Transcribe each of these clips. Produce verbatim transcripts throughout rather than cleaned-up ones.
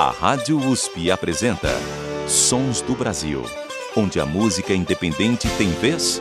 A Rádio U S P apresenta Sons do Brasil, onde a música independente tem vez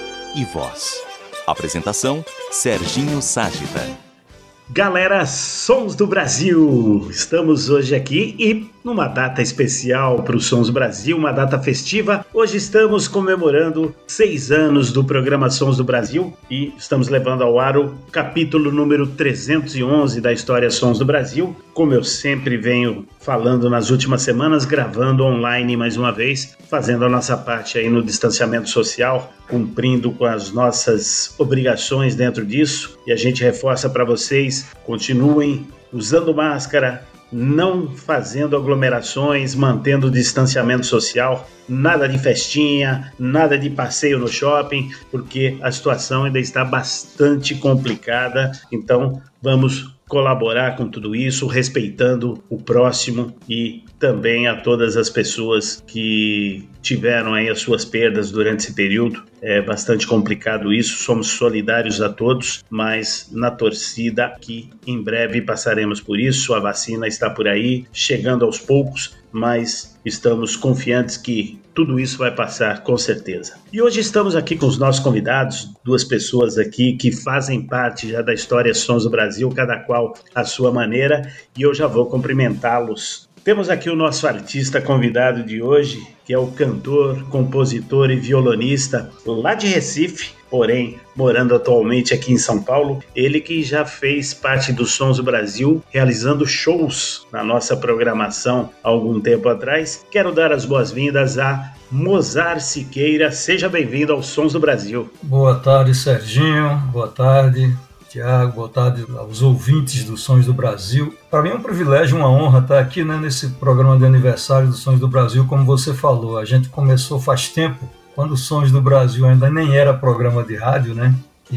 e voz. Apresentação, Serginho Ságita. Galera, Sons do Brasil! Estamos hoje aqui e numa data especial para os Sons do Brasil, uma data festiva. Hoje estamos comemorando seis anos do programa Sons do Brasil e estamos levando ao ar o capítulo número trezentos e onze da história Sons do Brasil. Como eu sempre venho falando nas últimas semanas, gravando online mais uma vez, fazendo a nossa parte aí no distanciamento social, cumprindo com as nossas obrigações dentro disso. E a gente reforça para vocês, continuem usando máscara, não fazendo aglomerações, mantendo o distanciamento social, nada de festinha, nada de passeio no shopping, porque a situação ainda está bastante complicada. Então vamos colaborar com tudo isso, respeitando o próximo e também a todas as pessoas que tiveram aí as suas perdas durante esse período. É bastante complicado isso, somos solidários a todos, mas na torcida que em breve passaremos por isso. A vacina está por aí, chegando aos poucos, mas estamos confiantes que tudo isso vai passar com certeza. E hoje estamos aqui com os nossos convidados, duas pessoas aqui que fazem parte já da história Sons do Brasil, cada qual à sua maneira, e eu já vou cumprimentá-los. Temos aqui o nosso artista convidado de hoje, que é o cantor, compositor e violonista lá de Recife, porém morando atualmente aqui em São Paulo. Ele que já fez parte dos Sons do Brasil, realizando shows na nossa programação há algum tempo atrás. Quero dar as boas-vindas a Mozart Siqueira. Seja bem-vindo aos Sons do Brasil. Boa tarde, Serginho. Boa tarde, Tiago, boa tarde aos ouvintes dos Sons do Brasil. Para mim é um privilégio, uma honra estar aqui, né, nesse programa de aniversário dos Sons do Brasil. Como você falou, a gente começou faz tempo, quando os Sons do Brasil ainda nem era programa de rádio, né?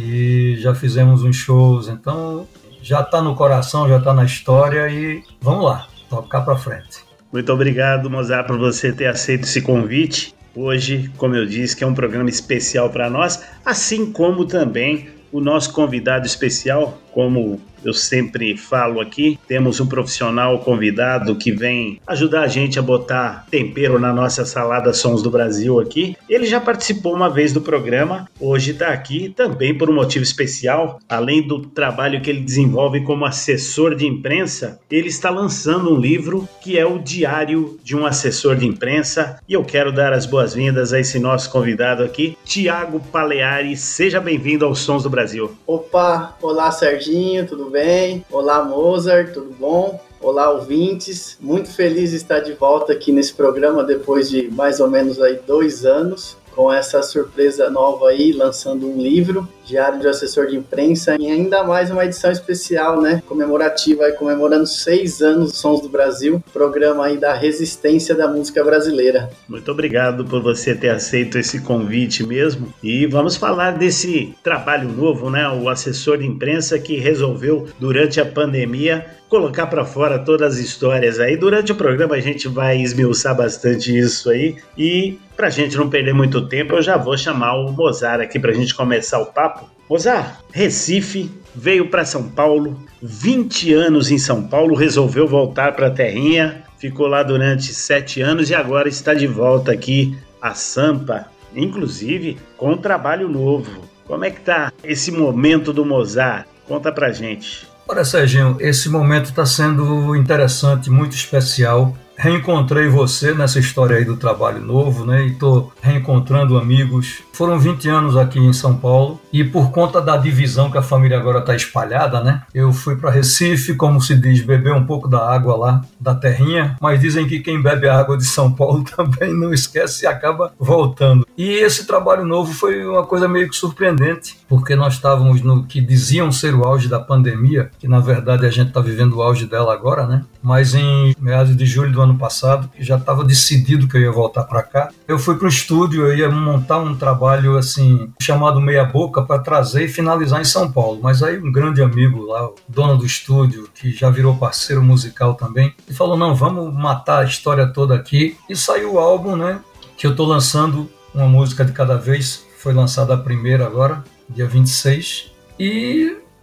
E já fizemos uns shows, então já está no coração, já está na história e vamos lá, tocar para frente. Muito obrigado, Mozart, por você ter aceito esse convite. Hoje, como eu disse, que é um programa especial para nós, assim como também o nosso convidado especial. Como eu sempre falo aqui, temos um profissional convidado que vem ajudar a gente a botar tempero na nossa salada Sons do Brasil aqui. Ele já participou uma vez do programa, hoje está aqui também por um motivo especial. Além do trabalho que ele desenvolve como assessor de imprensa, ele está lançando um livro que é o Diário de um Assessor de Imprensa. E eu quero dar as boas-vindas a esse nosso convidado aqui, Tiago Paleari. Seja bem-vindo aos Sons do Brasil. Opa, olá Serginho, tudo bem? Olá Mozart, tudo bom? Olá ouvintes, muito feliz de estar de volta aqui nesse programa depois de mais ou menos aí dois anos, com essa surpresa nova aí, lançando um livro, Diário de Assessor de Imprensa, e ainda mais uma edição especial, né, comemorativa, aí, comemorando seis anos dos Sons do Brasil, programa aí da resistência da música brasileira. Muito obrigado por você ter aceito esse convite mesmo, e vamos falar desse trabalho novo, né, o assessor de imprensa que resolveu, durante a pandemia, colocar para fora todas as histórias aí. Durante o programa a gente vai esmiuçar bastante isso aí, e pra gente não perder muito tempo, eu já vou chamar o Mozart aqui pra gente começar o papo. Mozart, Recife, veio para São Paulo, vinte anos em São Paulo, resolveu voltar pra terrinha, ficou lá durante sete anos e agora está de volta aqui a Sampa, inclusive com um trabalho novo. Como é que tá esse momento do Mozart? Conta pra gente. Olha, Serginho, esse momento está sendo interessante, muito especial. Reencontrei você nessa história aí do trabalho novo, né? E tô reencontrando amigos. Foram vinte anos aqui em São Paulo e por conta da divisão que a família agora está espalhada, né? Eu fui para Recife, como se diz, beber um pouco da água lá da terrinha, mas dizem que quem bebe a água de São Paulo também não esquece e acaba voltando. E esse trabalho novo foi uma coisa meio que surpreendente, porque nós estávamos no que diziam ser o auge da pandemia, que na verdade a gente está vivendo o auge dela agora, né? Mas em meados de julho do ano passado, que já estava decidido que eu ia voltar para cá, eu fui para o estúdio, eu ia montar um trabalho assim, chamado Meia Boca, para trazer e finalizar em São Paulo. Mas aí um grande amigo lá, o dono do estúdio, que já virou parceiro musical também, ele falou, não, vamos matar a história toda aqui. E saiu o álbum, né, que eu estou lançando uma música de cada vez, foi lançada a primeira agora, dia vinte e seis, e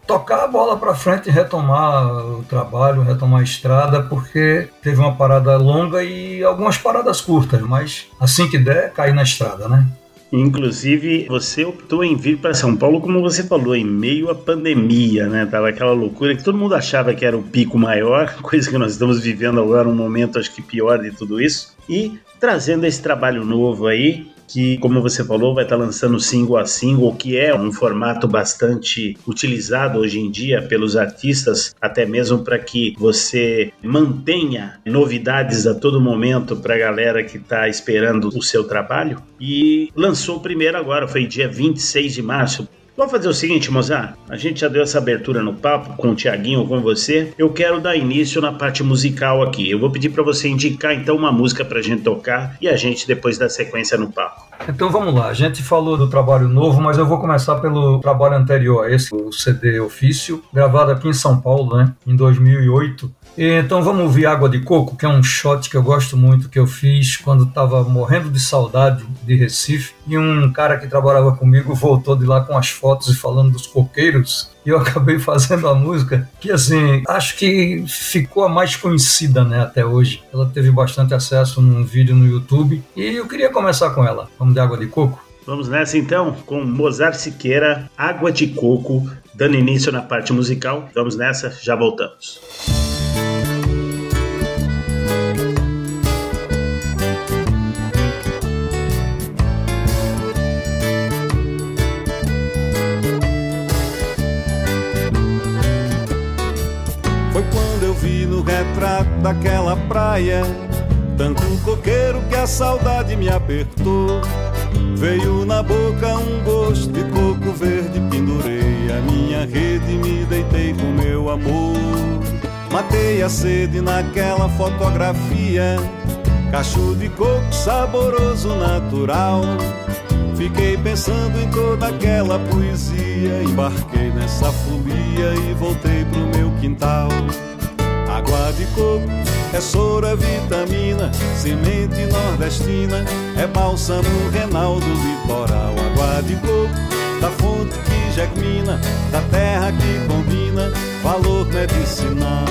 tocar a bola para frente e retomar o trabalho, retomar a estrada, porque teve uma parada longa e algumas paradas curtas, mas assim que der, cair na estrada, né? Inclusive, você optou em vir para São Paulo, como você falou, em meio à pandemia, né? Tava aquela loucura que todo mundo achava que era o pico maior, coisa que nós estamos vivendo agora, um momento acho que pior de tudo isso, e trazendo esse trabalho novo aí, que, como você falou, vai estar lançando single a single, que é um formato bastante utilizado hoje em dia pelos artistas, até mesmo para que você mantenha novidades a todo momento para a galera que está esperando o seu trabalho. E lançou o primeiro agora, foi dia vinte e seis de março. Vamos fazer o seguinte, Mozart, a gente já deu essa abertura no papo com o Thiaguinho, com você. Eu quero dar início na parte musical aqui. Eu vou pedir para você indicar então uma música para a gente tocar e a gente depois dá sequência no papo. Então vamos lá, a gente falou do trabalho novo, mas eu vou começar pelo trabalho anterior a esse, o C D Ofício, gravado aqui em São Paulo, né, em dois mil e oito. Então vamos ouvir Água de Coco, que é um shot que eu gosto muito, que eu fiz quando estava morrendo de saudade de Recife, e um cara que trabalhava comigo voltou de lá com as fotos e falando dos coqueiros, e eu acabei fazendo a música, que assim, acho que ficou a mais conhecida, né, até hoje. Ela teve bastante acesso num vídeo no YouTube, e eu queria começar com ela. Vamos de Água de Coco? Vamos nessa então, com Mozart Siqueira, Água de Coco, dando início na parte musical. Vamos nessa, já voltamos. No retrato daquela praia, tanto coqueiro que a saudade me apertou. Veio na boca um gosto de coco verde, pendurei a minha rede e me deitei com meu amor. Matei a sede naquela fotografia, cacho de coco saboroso natural. Fiquei pensando em toda aquela poesia, embarquei nessa folia e voltei pro meu quintal. Água de coco é soro, vitamina, semente nordestina, é bálsamo renal do litoral. Água de coco, da fonte que germina, da terra que combina, valor medicinal.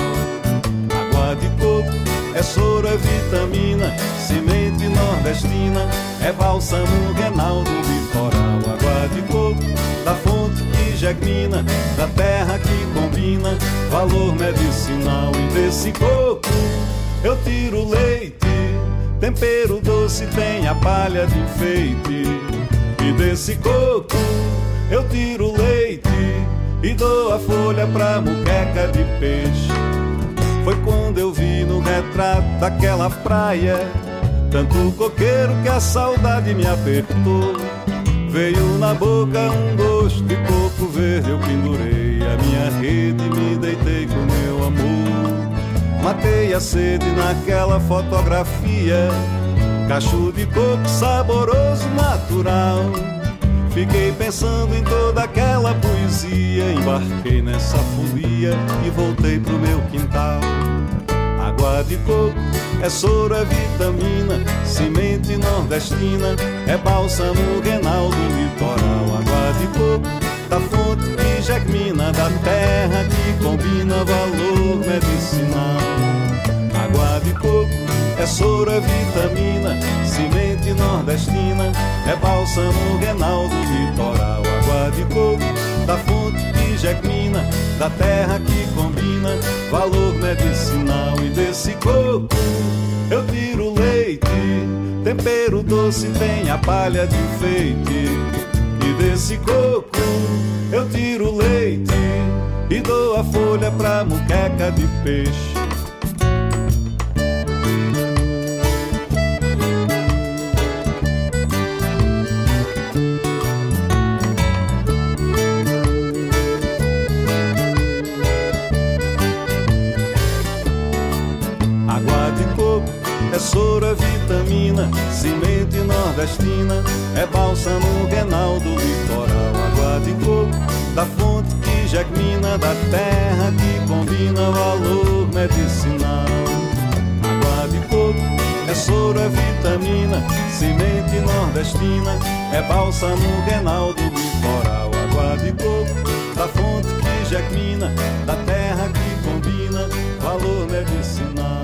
Água de coco é soro, vitamina, semente nordestina, é bálsamo renal do litoral. Água de coco, da fonte que germina, da terra que combina, valor medicinal. E desse coco eu tiro leite, tempero doce tem a palha de enfeite. E desse coco eu tiro leite e dou a folha pra muqueca de peixe. Foi quando eu vi no retrato daquela praia, tanto coqueiro que a saudade me apertou. Veio na boca um gosto de coco verde, eu pendurei a minha rede e me deitei com meu amor. Matei a sede naquela fotografia, cacho de coco saboroso natural. Fiquei pensando em toda aquela poesia, embarquei nessa folia e voltei pro meu quintal. Água de coco é soro, é vitamina, semente nordestina, é bálsamo renal do litoral. Água de coco, da fonte que germina, da terra que combina, valor medicinal. Água de coco é soro, é vitamina, semente nordestina, é bálsamo renal do litoral. Água de coco, da fonte que germina, da terra que combina, valor medicinal. E desse coco eu tiro leite, tempero doce tem a palha de enfeite. E desse coco eu tiro leite e dou a folha pra muqueca de peixe. É soro, é vitamina, semente nordestina, é bálsamo renal do litoral. Água de coco, da fonte que germina, da terra que combina, valor medicinal. Água de coco, é soro, é vitamina, semente nordestina, é bálsamo renal do litoral. Água de coco, da fonte que Jack Mina, da terra que combina valor medicinal.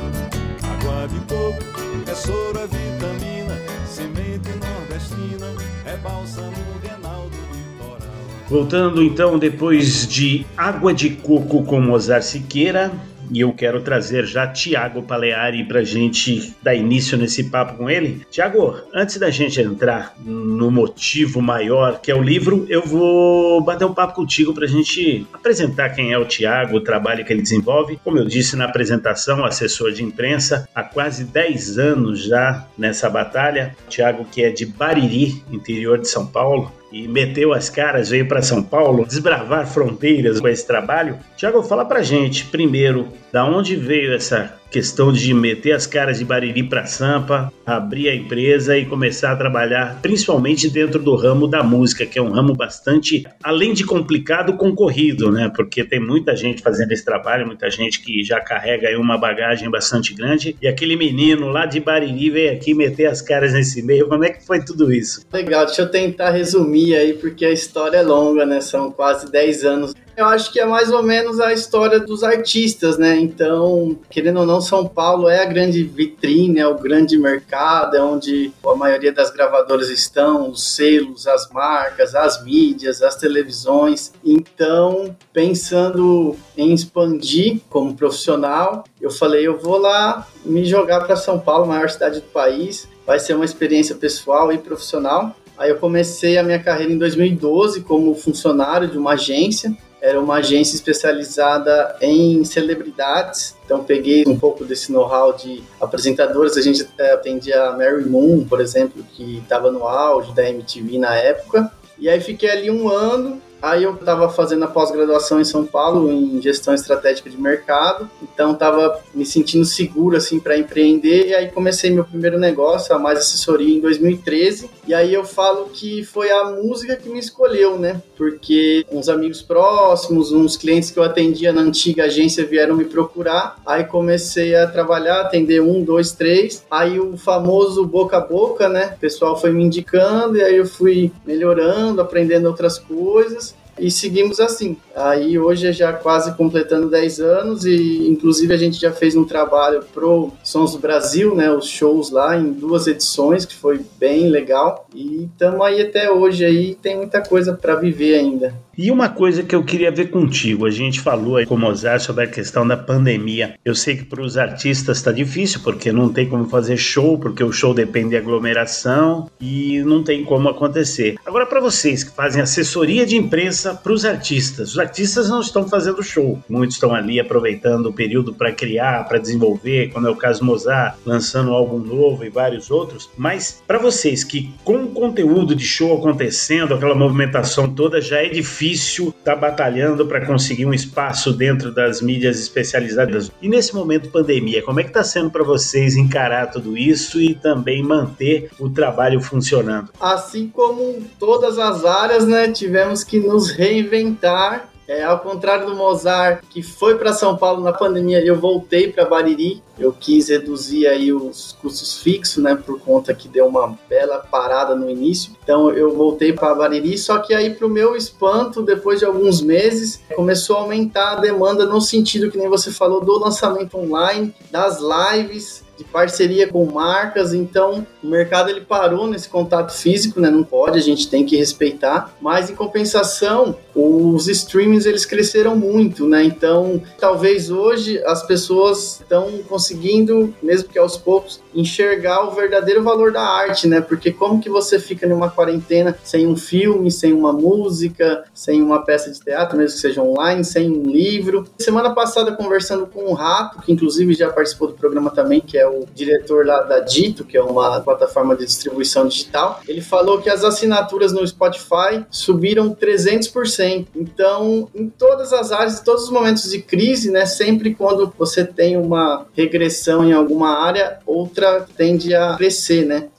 Água de coco, é soro, é vitamina, semente nordestina, é bálsamo renal do litoral. Voltando então, depois de Água de Coco com Mozart Siqueira, e eu quero trazer já Tiago Paleari para a gente dar início nesse papo com ele. Tiago, antes da gente entrar no motivo maior, que é o livro, eu vou bater um papo contigo para a gente apresentar quem é o Tiago, o trabalho que ele desenvolve. Como eu disse na apresentação, assessor de imprensa, há quase dez anos já nessa batalha. Tiago, que é de Bariri, interior de São Paulo, e meteu as caras, veio para São Paulo desbravar fronteiras com esse trabalho. Tiago, fala pra gente, primeiro, da onde veio essa questão de meter as caras de Bariri para Sampa, abrir a empresa e começar a trabalhar, principalmente dentro do ramo da música, que é um ramo bastante, além de complicado, concorrido, né? Porque tem muita gente fazendo esse trabalho, muita gente que já carrega aí uma bagagem bastante grande, e aquele menino lá de Bariri veio aqui meter as caras nesse meio. Como é que foi tudo isso? Legal, deixa eu tentar resumir aí, porque a história é longa, né? São quase dez anos. Eu acho que é mais ou menos a história dos artistas, né? Então, querendo ou não, São Paulo é a grande vitrine, é o grande mercado, é onde a maioria das gravadoras estão, os selos, as marcas, as mídias, as televisões. Então, pensando em expandir como profissional, eu falei, eu vou lá me jogar para São Paulo, a maior cidade do país. Vai ser uma experiência pessoal e profissional. Aí eu comecei a minha carreira em dois mil e doze como funcionário de uma agência. Era uma agência especializada em celebridades, então peguei um pouco desse know-how de apresentadoras. A gente atendia a Mary Moon, por exemplo, que estava no auge da M T V na época, e aí fiquei ali um ano. Aí eu estava fazendo a pós-graduação em São Paulo, em gestão estratégica de mercado, então estava me sentindo seguro assim, para empreender, e aí comecei meu primeiro negócio, a Mais Assessoria, em dois mil e treze, e aí eu falo que foi a música que me escolheu, né? Porque uns amigos próximos, uns clientes que eu atendia na antiga agência vieram me procurar, aí comecei a trabalhar, atender um, dois, três, aí o famoso boca a boca, né? O pessoal foi me indicando, e aí eu fui melhorando, aprendendo outras coisas, e seguimos assim. Aí hoje é já quase completando dez anos, e inclusive a gente já fez um trabalho pro Sons do Brasil, né, os shows lá em duas edições, que foi bem legal, e estamos aí até hoje, aí tem muita coisa para viver ainda. E uma coisa que eu queria ver contigo, a gente falou aí com o Mozart sobre a questão da pandemia. Eu sei que para os artistas está difícil, porque não tem como fazer show, porque o show depende de aglomeração e não tem como acontecer. Agora, para vocês que fazem assessoria de imprensa para os artistas, os artistas não estão fazendo show, muitos estão ali aproveitando o período para criar, para desenvolver, como é o caso do Mozart, lançando um álbum novo e vários outros, mas para vocês que com o conteúdo de show acontecendo, aquela movimentação toda, já é difícil difícil estar batalhando para conseguir um espaço dentro das mídias especializadas. E nesse momento pandemia, como é que está sendo para vocês encarar tudo isso e também manter o trabalho funcionando? Assim como todas as áreas, né, tivemos que nos reinventar. É, ao contrário do Mozart, que foi para São Paulo na pandemia, eu voltei para Bariri. Eu quis reduzir aí os custos fixos, né, por conta que deu uma bela parada no início. Então eu voltei para Bariri, só que aí, para o meu espanto, depois de alguns meses, começou a aumentar a demanda no sentido que nem você falou, do lançamento online, das lives, de parceria com marcas. Então o mercado ele parou nesse contato físico, né? Não pode, a gente tem que respeitar, mas em compensação os streamings eles cresceram muito, né? Então talvez hoje as pessoas estão conseguindo, mesmo que aos poucos, enxergar o verdadeiro valor da arte, né? Porque como que você fica numa quarentena sem um filme, sem uma música, sem uma peça de teatro, mesmo que seja online, sem um livro? Semana passada, conversando com o Rato, que inclusive já participou do programa também, que é o diretor lá da Dito, que é uma plataforma de distribuição digital, ele falou que as assinaturas no Spotify subiram trezentos por cento. Então, em todas as áreas, em todos os momentos de crise, né, sempre quando você tem uma regressão em alguma área, outra tende a crescer, né?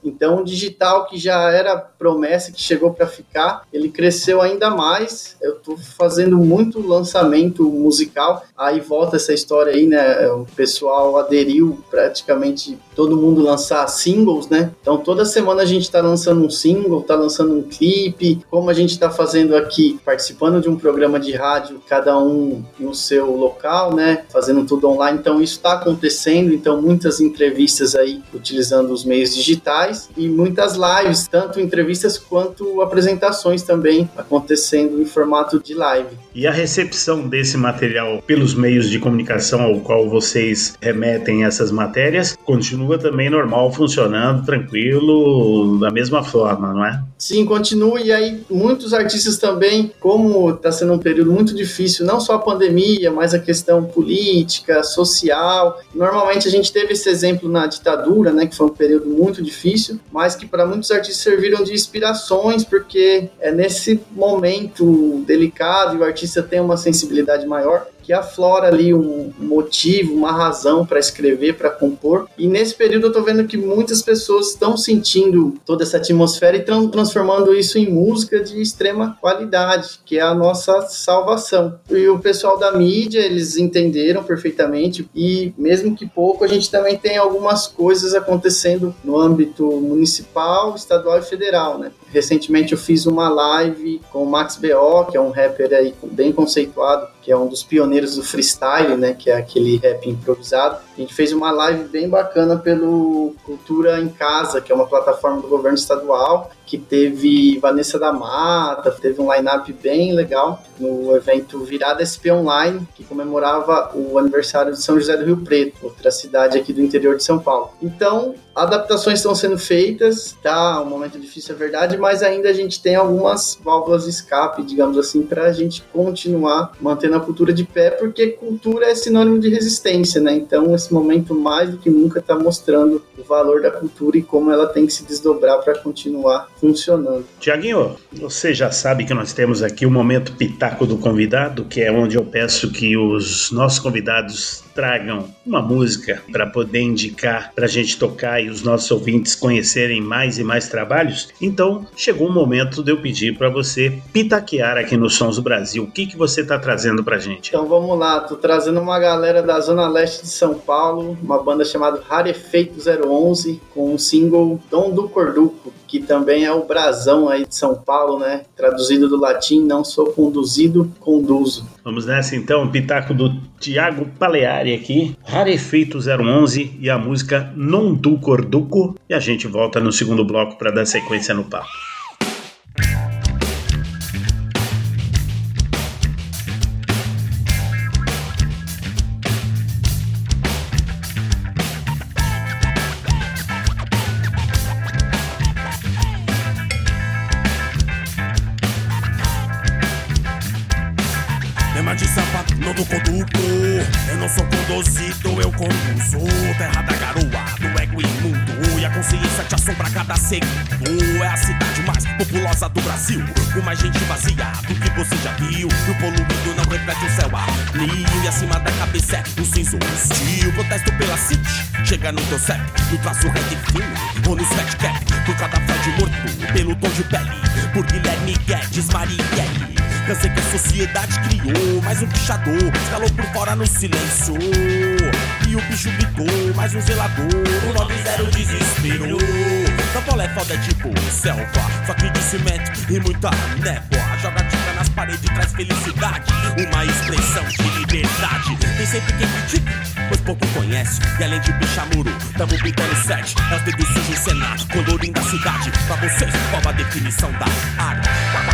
Então o digital, que já era promessa, que chegou para ficar, ele cresceu ainda mais. Eu estou fazendo muito lançamento musical, aí volta essa história aí, né? O pessoal aderiu praticamente todo mundo lançar singles, né? Então toda semana a gente está lançando um single, está lançando um clipe, como a gente está fazendo aqui, participando de um programa de rádio, cada um no seu local, né? Fazendo tudo online, então isso está acontecendo, então muitas entrevistas aí utilizando os meios digitais e muitas lives, tanto entrevistas quanto apresentações também acontecendo em formato de live. E a recepção desse material pelos meios de comunicação ao qual vocês remetem essas matérias continua também normal, funcionando, tranquilo, da mesma forma, não é? Sim, continua, e aí muitos artistas também, como está sendo um período muito difícil, não só a pandemia, mas a questão política, social. Normalmente a gente teve esse exemplo na ditadura, né, que foi um período muito difícil, mas que para muitos artistas serviram de inspirações, porque é nesse momento delicado e o artista tem uma sensibilidade maior, que aflora ali um motivo, uma razão para escrever, para compor. E nesse período eu tô vendo que muitas pessoas estão sentindo toda essa atmosfera e estão transformando isso em música de extrema qualidade, que é a nossa salvação. E o pessoal da mídia, eles entenderam perfeitamente, e mesmo que pouco, a gente também tem algumas coisas acontecendo no âmbito municipal, estadual e federal, né? Recentemente eu fiz uma live com o Max B O, que é um rapper aí bem conceituado, que é um dos pioneiros do freestyle, né, que é aquele rap improvisado. A gente fez uma live bem bacana pelo Cultura em Casa, que é uma plataforma do governo estadual, que teve Vanessa da Mata, teve um line-up bem legal no evento Virada S P Online, que comemorava o aniversário de São José do Rio Preto, outra cidade aqui do interior de São Paulo. Então, adaptações estão sendo feitas, tá um momento difícil, é verdade, mas ainda a gente tem algumas válvulas de escape, digamos assim, para a gente continuar mantendo a cultura de pé, porque cultura é sinônimo de resistência, né? Então, esse momento, mais do que nunca, está mostrando o valor da cultura e como ela tem que se desdobrar para continuar funcionando. Tiaguinho, você já sabe que nós temos aqui o momento Pitaco do Convidado, que é onde eu peço que os nossos convidados tragam uma música para poder indicar, para a gente tocar e os nossos ouvintes conhecerem mais e mais trabalhos. Então, chegou o momento de eu pedir para você pitaquear aqui no Sons do Brasil. O que, que você está trazendo para a gente? Então vamos lá, tô trazendo uma galera da Zona Leste de São Paulo, uma banda chamada Rarefeito zero onze, com um single Dom do Corduco, que também é o brasão aí de São Paulo, né? Traduzido do latim, não sou conduzido, conduzo. Vamos nessa então, pitaco do Tiago Paleari aqui, Rarefeito zero onze e a música Non do Corduco, e a gente volta no segundo bloco para dar sequência no papo. De sapato, não do conduto. Eu não sou conduzido, eu conduzo. Terra da garoa, do ego imundo. E a consciência te assombra cada segundo. É a cidade mais populosa do Brasil, com mais gente vazia do que você já viu. E o poluído não reflete o céu alio. E acima da cabeça é um cinza hostil. Protesto pela City, chega no teu C E P, no traço red fino, ou no sweat cap. Por cada Fred morto, pelo tom de pele, por Guilherme Guedes, Marielle. Cansei que a sociedade criou mais um pichador, escalou por fora no silêncio. E o bicho gritou, mais um zelador, o nove zero desespero. São Paulo é foda, é tipo selva, só que de cimento e muita névoa. Joga dica nas paredes, traz felicidade, uma expressão de liberdade. Tem sempre quem critica, pois pouco conhece. E além de pichar muro, tamo pintando sete. É os dedos sujos em cena, colorindo a cidade. Pra vocês, qual a definição da arte?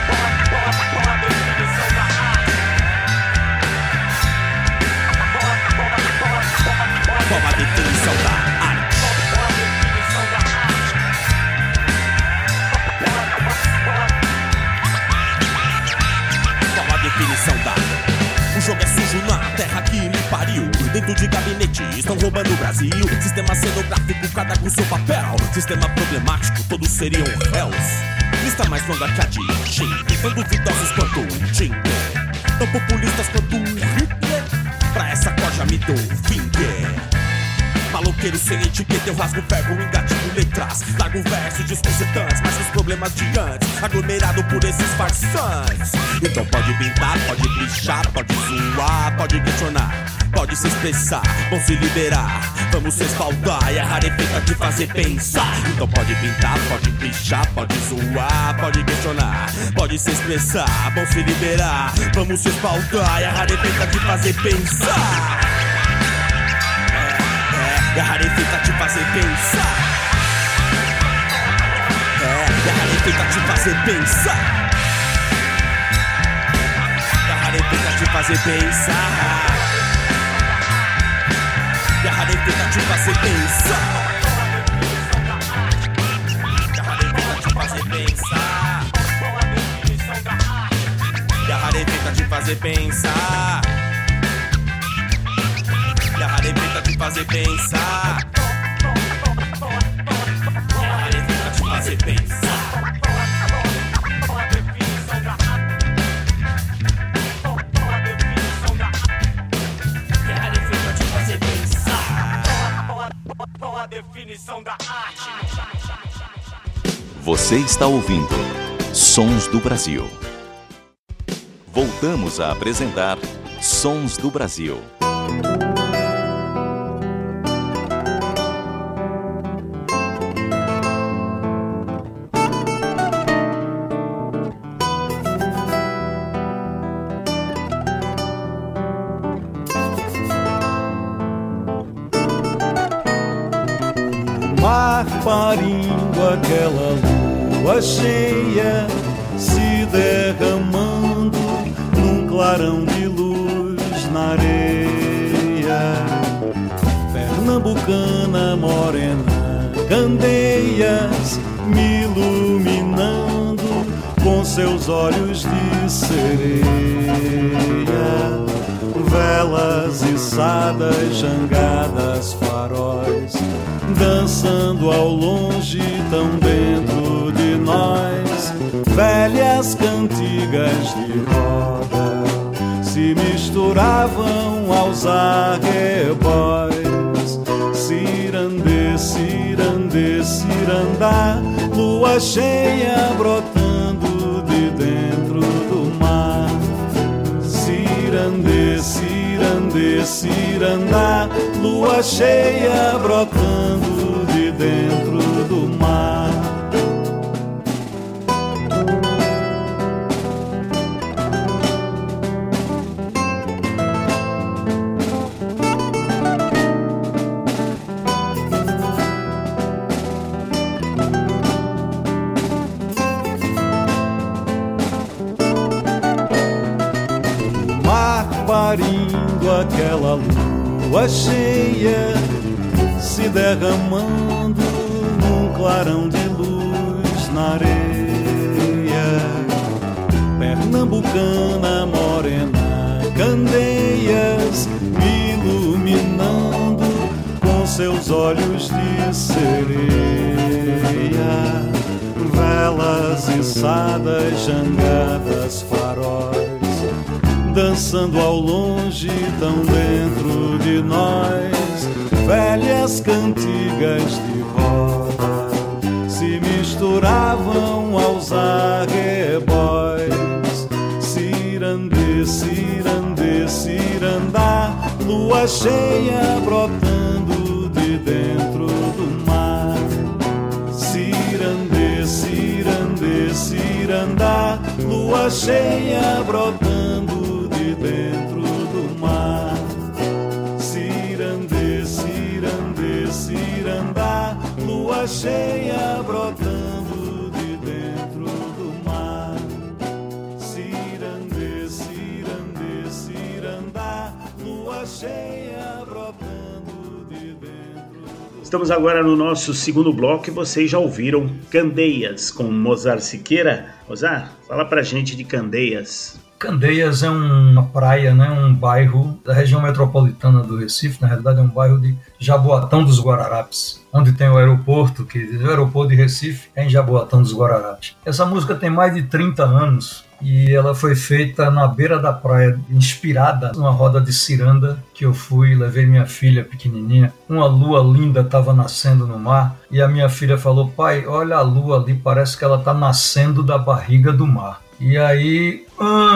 Qual a definição da arte? Qual a definição da arte? O jogo é sujo na terra que me pariu. Dentro de gabinete estão roubando o Brasil. Sistema cenográfico, cada com seu papel. Sistema problemático, todos seriam réus. Lista mais longa que a de Schindler. Tão duvidosos quanto o Tinder, tão populistas quanto o Hitler. Pra essa corja me dou finger. Maloqueiro sem etiqueta, eu rasgo o ferro, engatilho, leite traz. Largo versos desconcertantes, mas os problemas gigantes, aglomerado por esses farsantes. Então pode pintar, pode bichar, pode zoar, pode questionar, pode se expressar, vão se liberar, vamos se espaldar e a rarefeita te fazer pensar. Então pode pintar, pode bichar, pode zoar, pode questionar, pode se expressar, vão se liberar, vamos se espaldar e a rarefeita te fazer pensar. É, é, e a rarefeita te fazer pensar. É, e a rarefeita te fazer pensar. E a rarefeita te fazer pensar. E a rarefeita te fazer pensar. E a rarefeita te fazer pensar. E a rarefeita te fazer pensar. E a rarefeita te fazer pensar. E a rarefeita te fazer pensar. Definição da arte. Você está ouvindo Sons do Brasil. Voltamos a apresentar Sons do Brasil. Mar parindo aquela lua cheia, se derramando num clarão de luz na areia. Pernambucana morena, candeias me iluminando com seus olhos de sereia. Velas içadas, jangadas, faróis, dançando ao longe, tão dentro de nós. Velhas cantigas de roda se misturavam aos arrebóis. Cirandê, cirandê, cirandá, lua cheia brotando de dentro do mar. Cirandê, cirandê, cirandá, lua cheia brotando de dentro do mar. Parindo aquela lua cheia, se derramando num clarão de luz na areia. Pernambucana morena, candeias me iluminando com seus olhos de sereia. Velas içadas, jangadas, faróis, dançando ao longe, tão dentro de nós. Velhas cantigas de roda se misturavam aos arrebóis. Cirandê, cirandê, cirandá, lua cheia brotando de dentro do mar. Cirandê, cirandê, cirandá, lua cheia brotando de dentro do mar. Cirandê, cirandê, cirandá, lua cheia brotando de dentro do mar. Cirandê, cirandê, cirandá, lua cheia brotando de dentro do mar. Estamos agora no nosso segundo bloco e vocês já ouviram Candeias com Mozart Siqueira. Mozart, fala pra gente de Candeias. Candeias é uma praia, né, um bairro da região metropolitana do Recife. Na realidade é um bairro de Jaboatão dos Guararapes, onde tem o aeroporto, que o aeroporto de Recife é em Jaboatão dos Guararapes. Essa música tem mais de trinta anos, e ela foi feita na beira da praia, inspirada numa roda de ciranda que eu fui, levei minha filha pequenininha. Uma lua linda estava nascendo no mar e a minha filha falou: pai, olha a lua ali, parece que ela está nascendo da barriga do mar. E aí,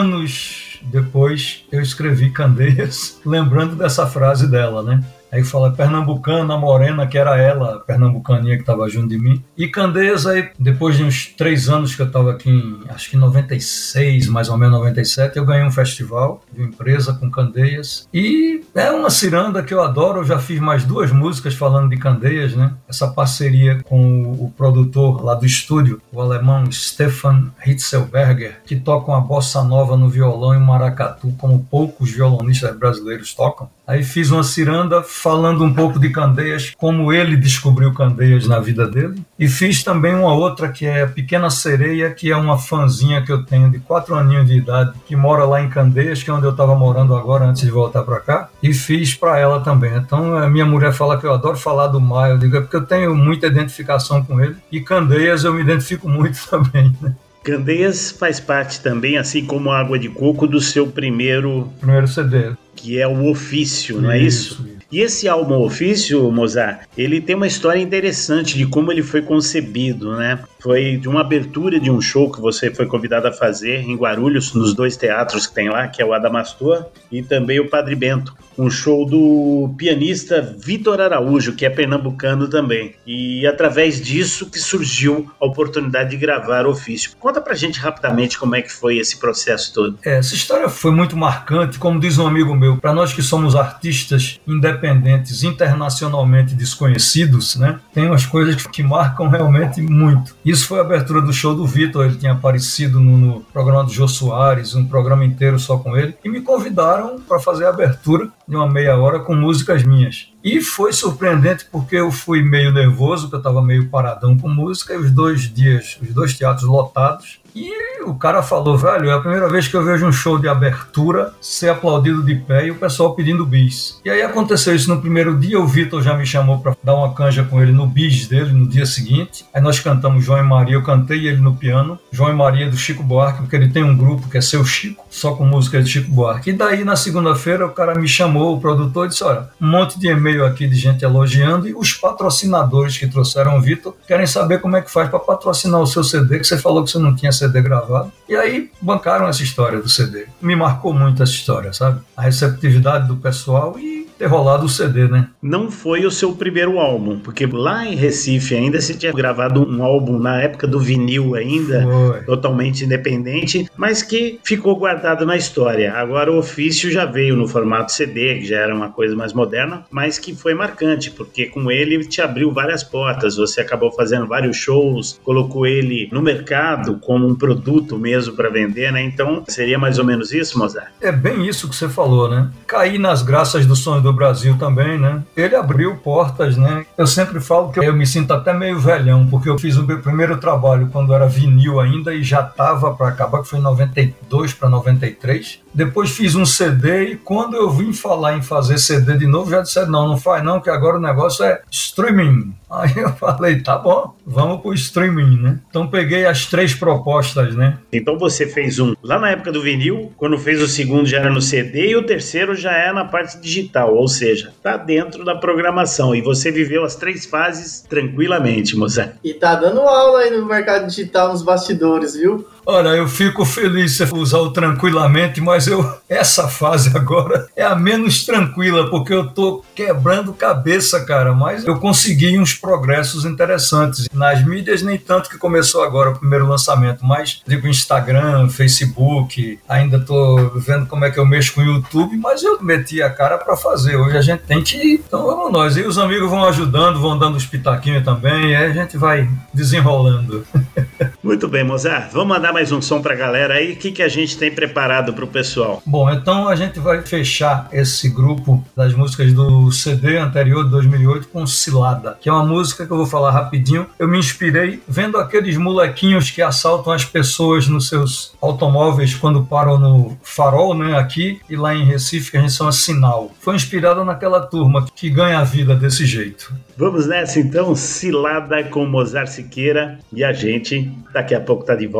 anos depois, eu escrevi Candeias, lembrando dessa frase dela, né? Aí fala pernambucana, morena, que era ela, a pernambucaninha que estava junto de mim. E Candeias, aí, depois de uns três anos que eu estava aqui, em, acho que em noventa e seis, mais ou menos noventa e sete, eu ganhei um festival de uma empresa com Candeias. E é uma ciranda que eu adoro, eu já fiz mais duas músicas falando de Candeias, né? Essa parceria com o, o produtor lá do estúdio, o alemão Stefan Hitzelberger, que toca uma bossa nova no violão e um maracatu, como poucos violonistas brasileiros tocam. Aí fiz uma ciranda falando um pouco de Candeias, como ele descobriu Candeias na vida dele. E fiz também uma outra que é Pequena Sereia, que é uma fãzinha que eu tenho de quatro aninhos de idade, que mora lá em Candeias, que é onde eu estava morando agora antes de voltar para cá. E fiz para ela também. Então a minha mulher fala que eu adoro falar do mar. Eu digo, é porque eu tenho muita identificação com ele. E Candeias eu me identifico muito também, né? Candeias faz parte também, assim como Água de Coco, do seu primeiro... Primeiro C D. Que é o Ofício, não é isso? isso? E esse álbum Ofício, Mozart, ele tem uma história interessante de como ele foi concebido, né? Foi de uma abertura de um show que você foi convidado a fazer em Guarulhos, nos dois teatros que tem lá, que é o Adamastor e também o Padre Bento. Um show do pianista Vitor Araújo, que é pernambucano também. E através disso que surgiu a oportunidade de gravar Ofício. Conta pra gente rapidamente como é que foi esse processo todo. É, essa história foi muito marcante, como diz um amigo meu, para nós que somos artistas independentes, internacionalmente desconhecidos, né? Tem umas coisas que marcam realmente muito. Isso foi a abertura do show do Vitor, ele tinha aparecido no, no programa do Jô Soares, um programa inteiro só com ele, e me convidaram para fazer a abertura de uma meia hora com músicas minhas. E foi surpreendente porque eu fui meio nervoso, porque eu estava meio paradão com música, e os dois dias, os dois teatros lotados. E o cara falou, velho, é a primeira vez que eu vejo um show de abertura ser aplaudido de pé e o pessoal pedindo bis. E aí aconteceu isso no primeiro dia, o Vitor já me chamou para dar uma canja com ele no bis dele no dia seguinte. Aí nós cantamos João e Maria, eu cantei ele no piano, João e Maria do Chico Buarque, porque ele tem um grupo que é Seu Chico, só com música de Chico Buarque. E daí na segunda-feira o cara me chamou, o produtor, e disse, olha, um monte de e-mail aqui de gente elogiando e os patrocinadores que trouxeram o Vitor querem saber como é que faz para patrocinar o seu C D, que você falou que você não tinha C D gravado. E aí bancaram essa história do C D. Me marcou muito essa história, sabe? A receptividade do pessoal e ter rolado o C D, né? Não foi o seu primeiro álbum, porque lá em Recife ainda você tinha gravado um álbum na época do vinil ainda, foi. Totalmente independente, mas que ficou guardado na história. Agora o Ofício já veio no formato C D, que já era uma coisa mais moderna, mas que foi marcante, porque com ele te abriu várias portas, você acabou fazendo vários shows, colocou ele no mercado como um produto mesmo para vender, né? Então seria mais ou menos isso, Mozart? É bem isso que você falou, né? Caí nas graças do Sonho do Brasil também, né? Ele abriu portas, né? Eu sempre falo que eu me sinto até meio velhão, porque eu fiz o meu primeiro trabalho quando era vinil ainda e já estava para acabar, que foi em noventa e dois para noventa e três. Depois fiz um C D e quando eu vim falar em fazer C D de novo, já disseram, não, não faz não, que agora o negócio é streaming. Aí eu falei, tá bom, vamos pro streaming, né? Então peguei as três propostas, né? Então você fez um lá na época do vinil, quando fez o segundo já era no C D e o terceiro já é na parte digital, ou seja, tá dentro da programação e você viveu as três fases tranquilamente, moça. E tá dando aula aí no mercado digital, nos bastidores, viu? Olha, eu fico feliz se usar o tranquilamente, mas eu, essa fase agora é a menos tranquila, porque eu tô quebrando cabeça, cara, mas eu consegui uns progressos interessantes. Nas mídias nem tanto, que começou agora o primeiro lançamento, mas digo Instagram, Facebook, ainda tô vendo como é que eu mexo com o YouTube, mas eu meti a cara para fazer. Hoje a gente tem que ir, então vamos nós. E os amigos vão ajudando, vão dando os pitaquinhos também, e aí a gente vai desenrolando. Muito bem, Mozart, vamos mandar mais um som pra galera aí. O que, que a gente tem preparado pro pessoal? Bom, então a gente vai fechar esse grupo das músicas do C D anterior de dois mil e oito com Cilada, que é uma música que eu vou falar rapidinho. Eu me inspirei vendo aqueles molequinhos que assaltam as pessoas nos seus automóveis quando param no farol, né, aqui e lá em Recife, que a gente chama Sinal. Foi inspirada naquela turma que ganha a vida desse jeito. Vamos nessa então, Cilada com Mozart Siqueira, e a gente daqui a pouco tá de volta para dar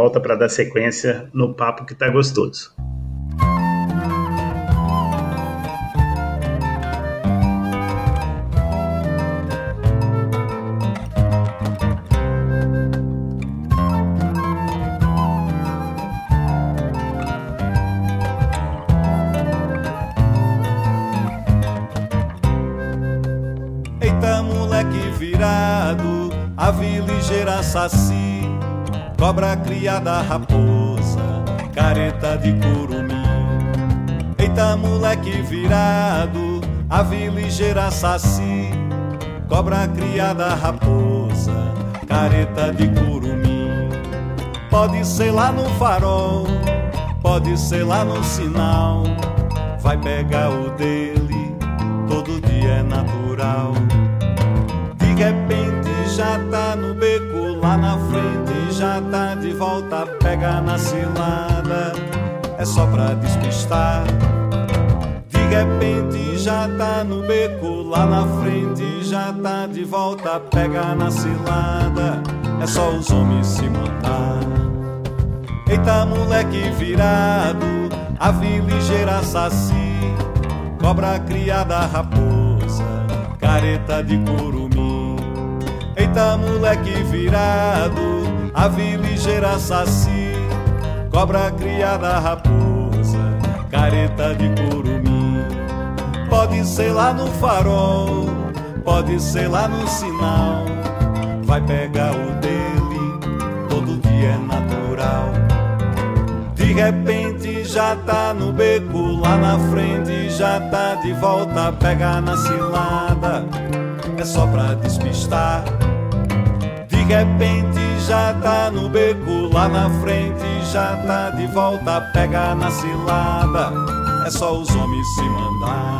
dar sequência no papo que tá gostoso. Ave ligeira saci, cobra criada raposa, careta de curumim. Eita moleque virado, ave ligeira saci, cobra criada raposa, careta de curumim. Pode ser lá no farol, pode ser lá no sinal, vai pegar o dele, todo dia é natural. De repente já tá no beco, lá na frente já tá de volta, pega na cilada, é só pra despistar. De repente já tá no beco, lá na frente já tá de volta, pega na cilada, é só os homens se matar. Eita moleque virado, ave ligeira saci, cobra criada raposa, careta de curumim. Eita moleque virado, ave ligeira saci, cobra criada raposa, careta de curumim. Pode ser lá no farol, pode ser lá no sinal, vai pegar o dele, todo dia é natural. De repente já tá no beco, lá na frente já tá de volta, pega na cilada, é só pra despistar. De repente já tá no beco, lá na frente já tá de volta, pega na cilada, é só os homens se mandar.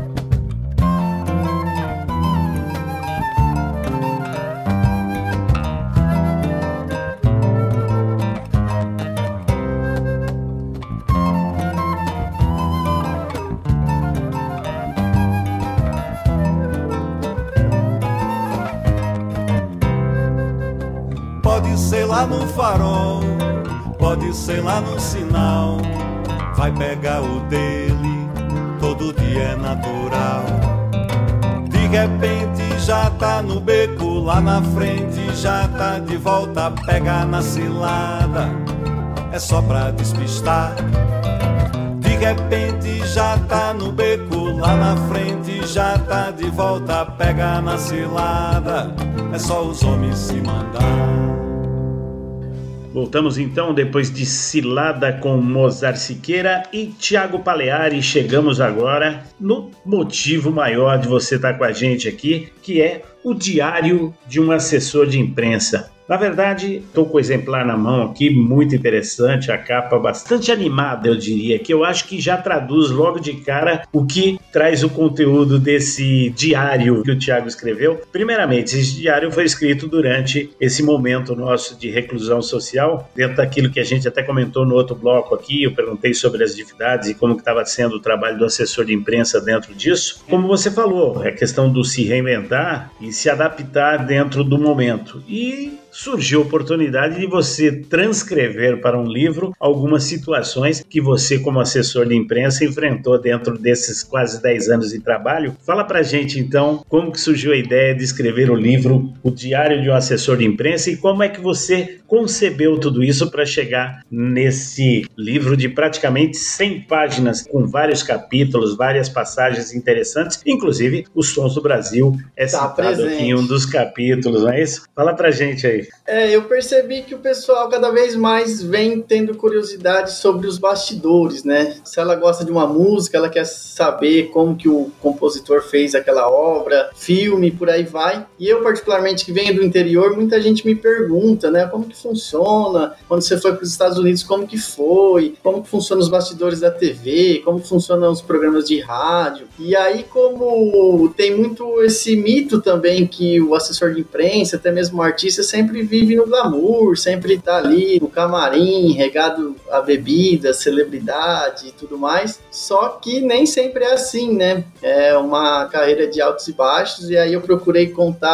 Pode ser lá no farol, pode ser lá no sinal, vai pegar o dele, todo dia é natural. De repente já tá no beco, lá na frente já tá de volta, pega na cilada, é só pra despistar. De repente já tá no beco, lá na frente já tá de volta, pega na cilada, é só os homens se mandar. Voltamos então depois de Cilada com Mozart Siqueira e Tiago Paleari. Chegamos agora no motivo maior de você estar com a gente aqui, que é o diário de um assessor de imprensa. Na verdade, estou com o exemplar na mão aqui, muito interessante, a capa bastante animada, eu diria, que eu acho que já traduz logo de cara o que traz o conteúdo desse diário que o Tiago escreveu. Primeiramente, esse diário foi escrito durante esse momento nosso de reclusão social, dentro daquilo que a gente até comentou no outro bloco aqui, eu perguntei sobre as atividades e como estava sendo o trabalho do assessor de imprensa dentro disso. Como você falou, é questão do se reinventar e se adaptar dentro do momento. E surgiu a oportunidade de você transcrever para um livro algumas situações que você, como assessor de imprensa, enfrentou dentro desses quase dez anos de trabalho. Fala pra gente, então, como que surgiu a ideia de escrever o livro O Diário de um Assessor de Imprensa e como é que você concebeu tudo isso para chegar nesse livro de praticamente cem páginas, com vários capítulos, várias passagens interessantes, inclusive Os Sons do Brasil é tá citado presente aqui em um dos capítulos, não é isso? Fala pra gente aí. É, eu percebi que o pessoal cada vez mais vem tendo curiosidade sobre os bastidores, né? Se ela gosta de uma música, ela quer saber como que o compositor fez aquela obra, filme, por aí vai. E eu, particularmente, que venho do interior, muita gente me pergunta, né? Como que funciona? Quando você foi para os Estados Unidos, como que foi? Como que funcionam os bastidores da T V? Como funcionam os programas de rádio? E aí, como tem muito esse mito também que o assessor de imprensa, até mesmo o artista, sempre vive no glamour, sempre tá ali no camarim, regado a bebida, celebridade e tudo mais, só que nem sempre é assim, né? É uma carreira de altos e baixos, e aí eu procurei contar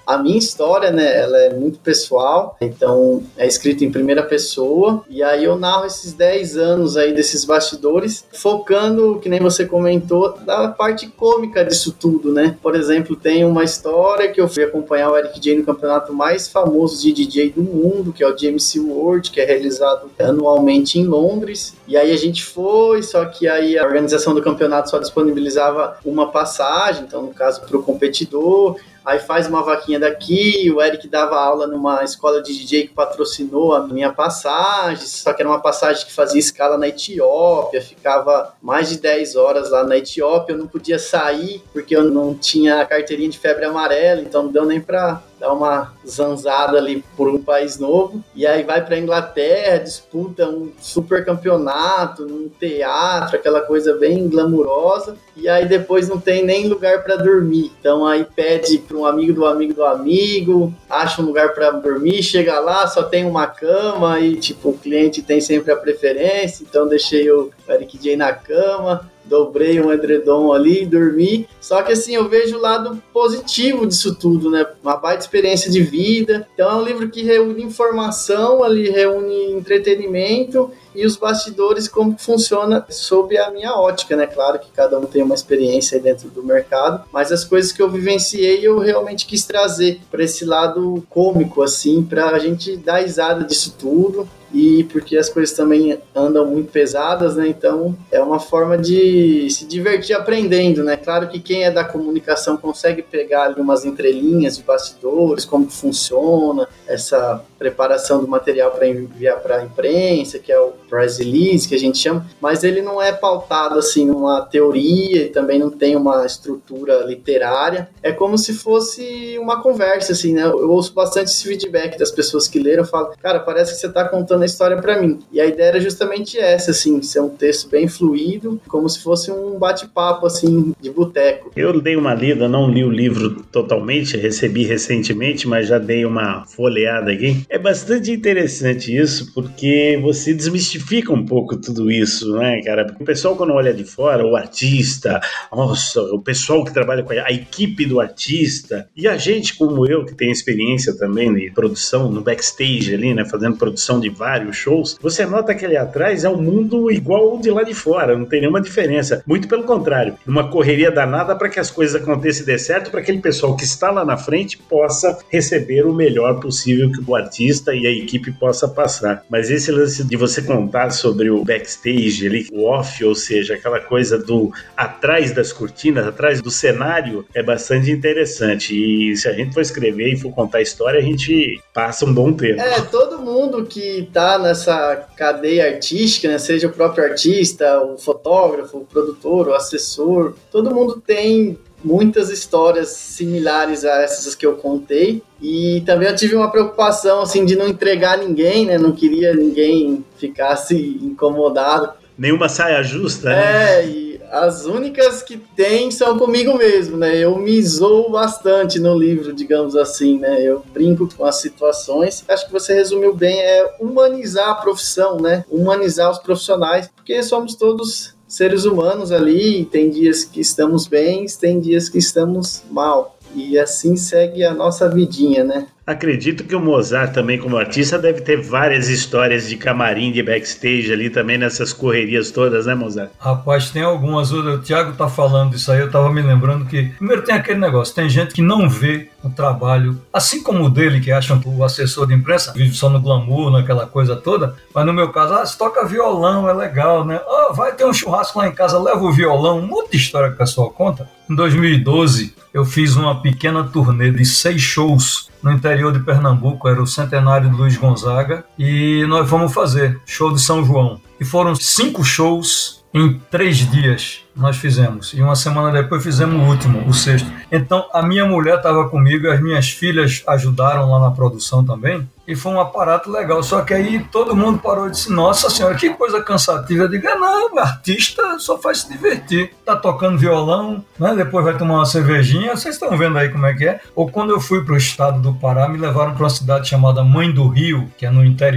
a minha história, né, ela é muito pessoal, então é escrito em primeira pessoa, e aí eu narro esses dez anos aí desses bastidores, focando, que nem você comentou, da parte cômica disso tudo, né? Por exemplo, tem uma história que eu fui acompanhar o Eric J no campeonato mais famoso de D J do mundo, que é o G M C World, que é realizado anualmente em Londres, e aí a gente foi, só que aí a organização do campeonato só disponibilizava uma passagem, então no caso para o competidor, aí faz uma vaquinha daqui, o Eric dava aula numa escola de D J que patrocinou a minha passagem, só que era uma passagem que fazia escala na Etiópia, ficava mais de dez horas lá na Etiópia, eu não podia sair porque eu não tinha carteirinha de febre amarela, então não deu nem pra dar uma zanzada ali por um país novo, e aí vai pra Inglaterra, disputa um super campeonato num teatro, aquela coisa bem glamurosa, e aí depois não tem nem lugar pra dormir, então aí pede pra um amigo do amigo do amigo, acha um lugar pra dormir, chega lá, só tem uma cama, e tipo, o cliente tem sempre a preferência, então deixei o Eric J na cama, dobrei um edredom ali, dormi. Só que assim, eu vejo o lado positivo disso tudo, né? Uma baita experiência de vida. Então é um livro que reúne informação, ali reúne entretenimento e os bastidores, como funciona sob a minha ótica, né? Claro que cada um tem uma experiência aí dentro do mercado, mas as coisas que eu vivenciei eu realmente quis trazer para esse lado cômico, assim, para a gente dar risada disso tudo. E porque as coisas também andam muito pesadas, né? Então é uma forma de se divertir aprendendo, né? Claro que quem é da comunicação consegue pegar ali umas entrelinhas de bastidores, como funciona essa preparação do material para enviar para a imprensa, que é o press release, que a gente chama, mas ele não é pautado assim numa teoria e também não tem uma estrutura literária. É como se fosse uma conversa, assim, né? Eu ouço bastante esse feedback das pessoas que leram, eu falo, cara, parece que você está contando a história para mim. E a ideia era justamente essa, assim, ser um texto bem fluido, como se fosse um bate-papo, assim, de boteco. Eu dei uma lida, não li o livro totalmente, recebi recentemente, mas já dei uma folheada aqui. É bastante interessante isso, porque você desmistifica um pouco tudo isso, né, cara? O pessoal, quando olha de fora, o artista, nossa, o pessoal que trabalha com a, a equipe do artista, e a gente, como eu, que tem experiência também de produção, no backstage ali, né, fazendo produção de vários shows, você nota que ali atrás é um mundo igual ao de lá de fora, não tem nenhuma diferença. Muito pelo contrário, uma correria danada para que as coisas aconteçam e dê certo, para aquele pessoal que está lá na frente possa receber o melhor possível que o artista e a equipe possa passar. Mas esse lance de você contar sobre o backstage ali, o off, ou seja, aquela coisa do atrás das cortinas, atrás do cenário, é bastante interessante. E se a gente for escrever e for contar a história, a gente passa um bom tempo. É, todo mundo que tá nessa cadeia artística, né, seja o próprio artista, o fotógrafo, o produtor, o assessor, todo mundo tem muitas histórias similares a essas que eu contei, e também eu tive uma preocupação assim de não entregar ninguém, né? Não queria ninguém ficasse incomodado. Nenhuma saia justa, né? É, e as únicas que tem são comigo mesmo, né? Eu me zoo bastante no livro, digamos assim, né? Eu brinco com as situações. Acho que você resumiu bem, é humanizar a profissão, né? Humanizar os profissionais, porque somos todos seres humanos ali, tem dias que estamos bem, tem dias que estamos mal. E assim segue a nossa vidinha, né? Acredito que o Mozart também, como artista, deve ter várias histórias de camarim, de backstage ali também, nessas correrias todas, né, Mozart? Rapaz, tem algumas. O Thiago tá falando disso aí, eu tava me lembrando que, primeiro tem aquele negócio, tem gente que não vê o trabalho, assim como o dele, que acham que o assessor de imprensa vive só no glamour, naquela coisa toda, mas no meu caso, ah, se toca violão, é legal, né? Ah, vai ter um churrasco lá em casa, leva o violão, um monte de história que o pessoal conta. Em dois mil e doze, eu fiz uma pequena turnê de seis shows no interior de Pernambuco, era o centenário de Luiz Gonzaga, e nós fomos fazer show de São João. E foram cinco shows em três dias nós fizemos. E uma semana depois fizemos o último, o sexto. Então a minha mulher estava comigo e as minhas filhas ajudaram lá na produção também. E foi um aparato legal. Só que aí todo mundo parou e disse, nossa senhora, que coisa cansativa. Eu digo, não, artista só faz se divertir. Tá tocando violão, né? Depois vai tomar uma cervejinha. Vocês estão vendo aí como é que é? Ou quando eu fui para o estado do Pará, me levaram para uma cidade chamada Mãe do Rio, que é no interior.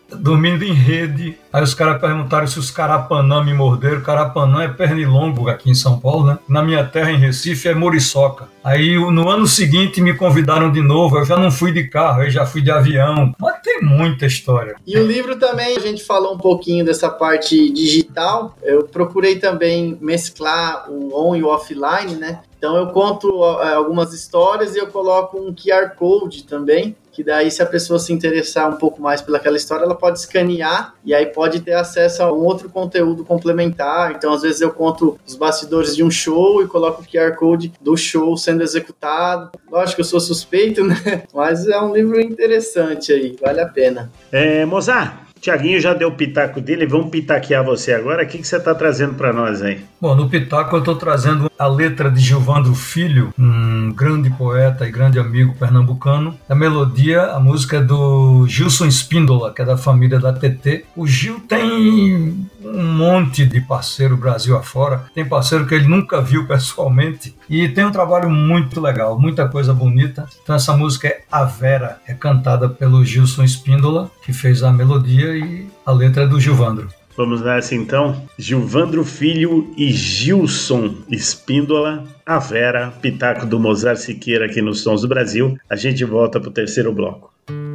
dormindo em rede. Aí os caras perguntaram se os carapanã me morderam. Carapanã é pernilongo aqui em São Paulo, né? Na minha terra, em Recife, é muriçoca. Aí no ano seguinte me convidaram de novo. Eu já não fui de carro, eu já fui de avião. Mas tem muita história. E o livro também, a gente falou um pouquinho dessa parte digital. Eu procurei também mesclar o on e o offline, né? Então eu conto algumas histórias e eu coloco um Q R Code também, que daí se a pessoa se interessar um pouco mais pelaquela história, ela pode escanear e aí pode ter acesso a um outro conteúdo complementar. Então às vezes eu conto os bastidores de um show e coloco o Q R Code do show sendo executado. Lógico que eu sou suspeito, né? Mas é um livro interessante aí, vale a pena. É, Mozart, Tiaguinho já deu o pitaco dele, vamos pitaquear você agora. O que, que você está trazendo para nós aí? Bom, no pitaco eu estou trazendo a letra de Gilvandro Filho, um grande poeta e grande amigo pernambucano. A melodia, a música é do Gilson Espíndola, que é da família da T T. O Gil tem um monte de parceiro Brasil afora, tem parceiro que ele nunca viu pessoalmente e tem um trabalho muito legal, muita coisa bonita. Então essa música é A Vera, é cantada pelo Gilson Espíndola, que fez a melodia, e a letra é do Gilvandro. Vamos nessa então. Gilvandro Filho e Gilson Espíndola, A Vera, pitaco do Mozart Siqueira aqui nos Sons do Brasil. A gente volta pro terceiro bloco.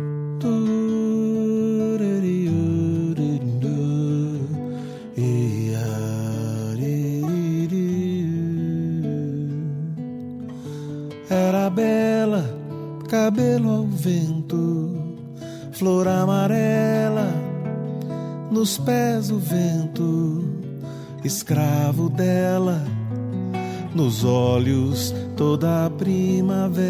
Era bela, cabelo ao vento, flor amarela, nos pés o vento, escravo dela, nos olhos toda a primavera.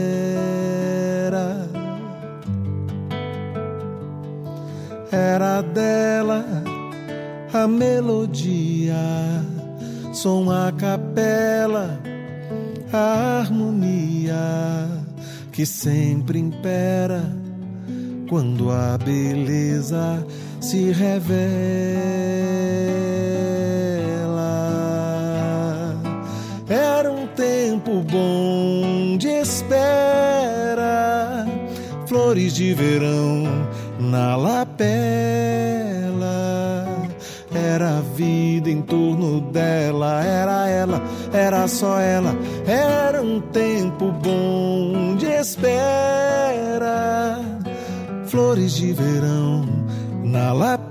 Era dela a melodia, som a capela, a harmonia que sempre impera quando a beleza se revela. Era um tempo bom de espera, flores de verão na lapela. Era a vida em torno dela, era ela, era só ela. Era um tempo bom de espera, flores de verão na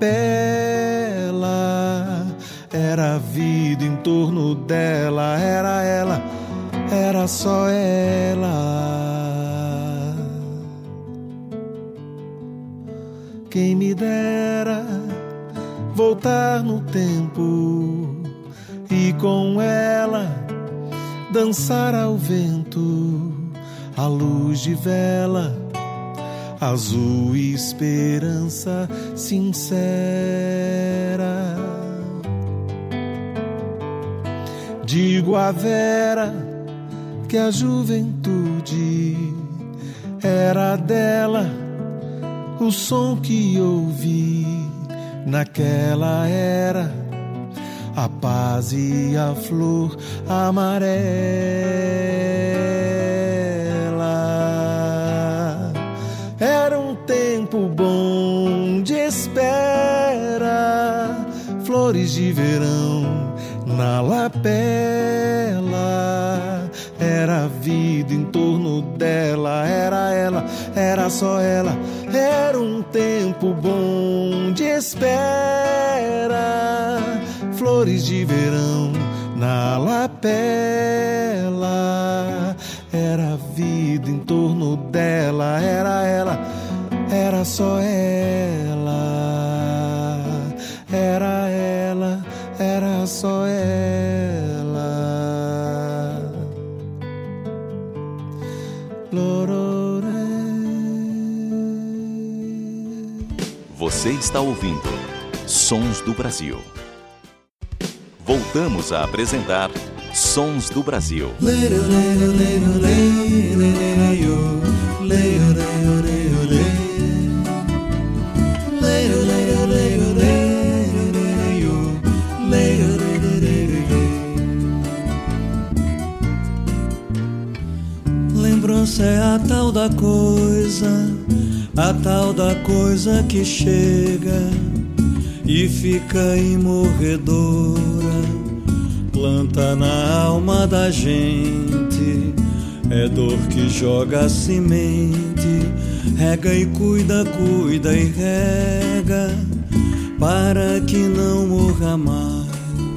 lapela. Era a vida em torno dela, era ela, era só ela. Quem me dera voltar no tempo e com ela dançar ao vento, à luz de vela, azul e esperança sincera. Digo a Vera que a juventude era dela, o som que ouvi naquela era, a paz e a flor amarela. Era um tempo bom de espera, flores de verão na lapela. Era a vida em torno dela, era ela, era só ela. Era um tempo bom de espera, flores de verão na lapela. Era a vida em torno dela, era ela, era só ela. Era ela, era só ela. Você está ouvindo Sons do Brasil. Voltamos a apresentar Sons do Brasil. Lembrança é a tal da coisa, a tal da coisa que chega e fica imorredora, planta na alma da gente, é dor que joga semente, rega e cuida, cuida e rega, para que não morra mais.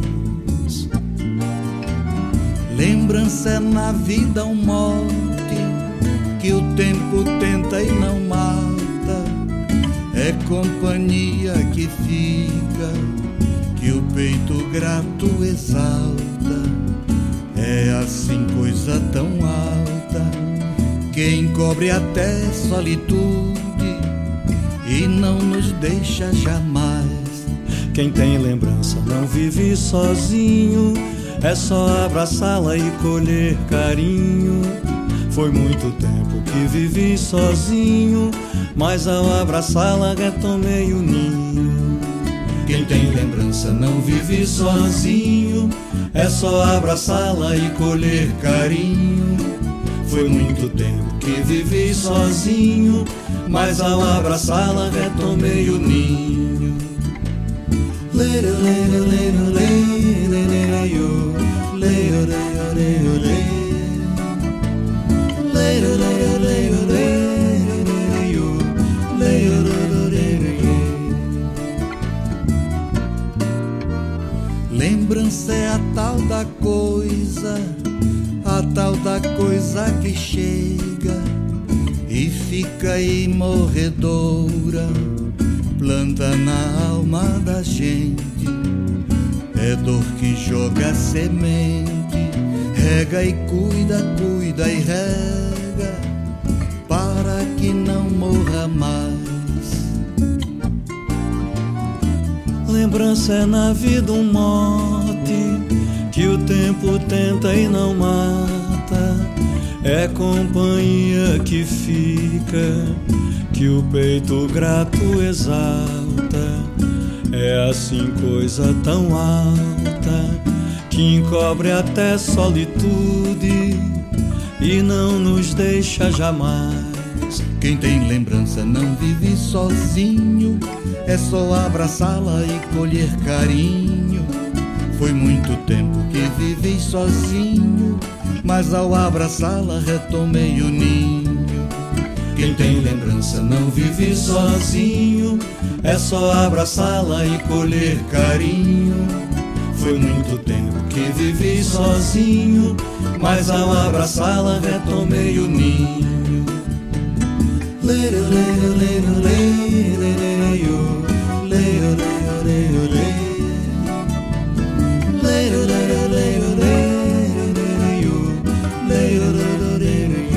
Lembrança é na vida um mote que o tempo tenta e não mata, é companhia que fica, que o peito grato exalta, é assim coisa tão alta, que encobre até solitude e não nos deixa jamais. Quem tem lembrança não vive sozinho, é só abraçá-la e colher carinho. Foi muito tempo que vivi sozinho, mas ao abraçá-la retomei o ninho. Quem tem lembrança não vive sozinho, é só abraçá-la e colher carinho. Foi muito tempo que vivi sozinho, mas ao abraçá-la retomei o ninho. Leiro, leiro, leiro, leiro, leiro, leiro, leiro, leiro. Leiro, leiro, leiro, leiro, leiro, leiro. Lembrança é a tal da coisa, a tal da coisa que chega e fica imorredora, planta na alma da gente, é dor que joga semente, rega e cuida, cuida e rega, para que não morra mais. Lembrança é na vida um mote que o tempo tenta e não mata, é companhia que fica, que o peito grato exalta, é assim coisa tão alta, que encobre até solitude e não nos deixa jamais. Quem tem lembrança não vive sozinho, é só abraçá-la e colher carinho. Foi muito tempo que vivi sozinho, mas ao abraçá-la retomei o ninho. Quem tem lembrança não vive sozinho, é só abraçá-la e colher carinho. Foi muito tempo que vivi sozinho, mas ao abraçá-la retomei o ninho. Leiro, leiro, leiro, leiro, leiro, leiro, leiro, leiro, leiro, leiro, leiro, leiro, leiro, leiro.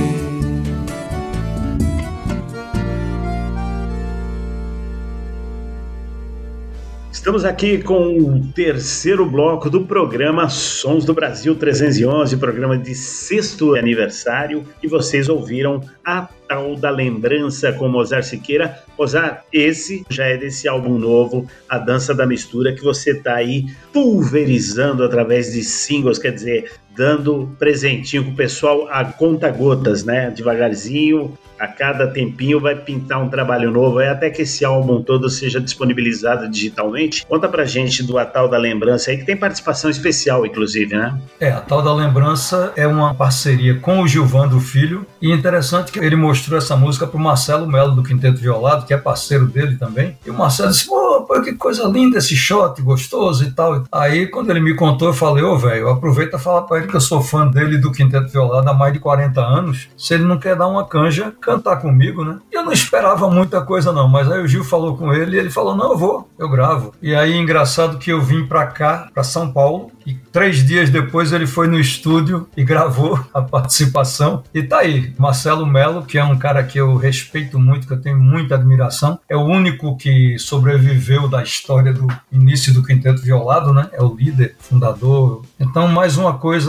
Estamos aqui com o terceiro bloco do programa Sons do Brasil trezentos e onze, programa de sexto aniversário, e vocês ouviram a tal da lembrança com Mozart Siqueira. Mozart, esse já é desse álbum novo, A Dança da Mistura, que você está aí pulverizando através de singles, quer dizer, dando presentinho pro pessoal a conta-gotas, né? Devagarzinho, a cada tempinho vai pintar um trabalho novo, é até que esse álbum todo seja disponibilizado digitalmente. Conta pra gente do A Tal da Lembrança aí, que tem participação especial, inclusive, né? É, A Tal da Lembrança é uma parceria com o Gilvando Filho, e interessante que ele mostrou essa música pro Marcelo Melo, do Quinteto Violado, que é parceiro dele também, e o Marcelo disse, pô, pô, que coisa linda esse shot, gostoso e tal. Aí, quando ele me contou, eu falei, ô, velho, aproveita e fala pra ele que eu sou fã dele do Quinteto Violado há mais de quarenta anos, se ele não quer dar uma canja, cantar comigo, né? E eu não esperava muita coisa não, mas aí o Gil falou com ele e ele falou, não, eu vou, eu gravo. E aí, engraçado que eu vim pra cá, pra São Paulo, e três dias depois ele foi no estúdio e gravou a participação. E tá aí, Marcelo Melo, que é um cara que eu respeito muito, que eu tenho muita admiração, é o único que sobreviveu da história do início do Quinteto Violado, né? É o líder, fundador. Então, mais uma coisa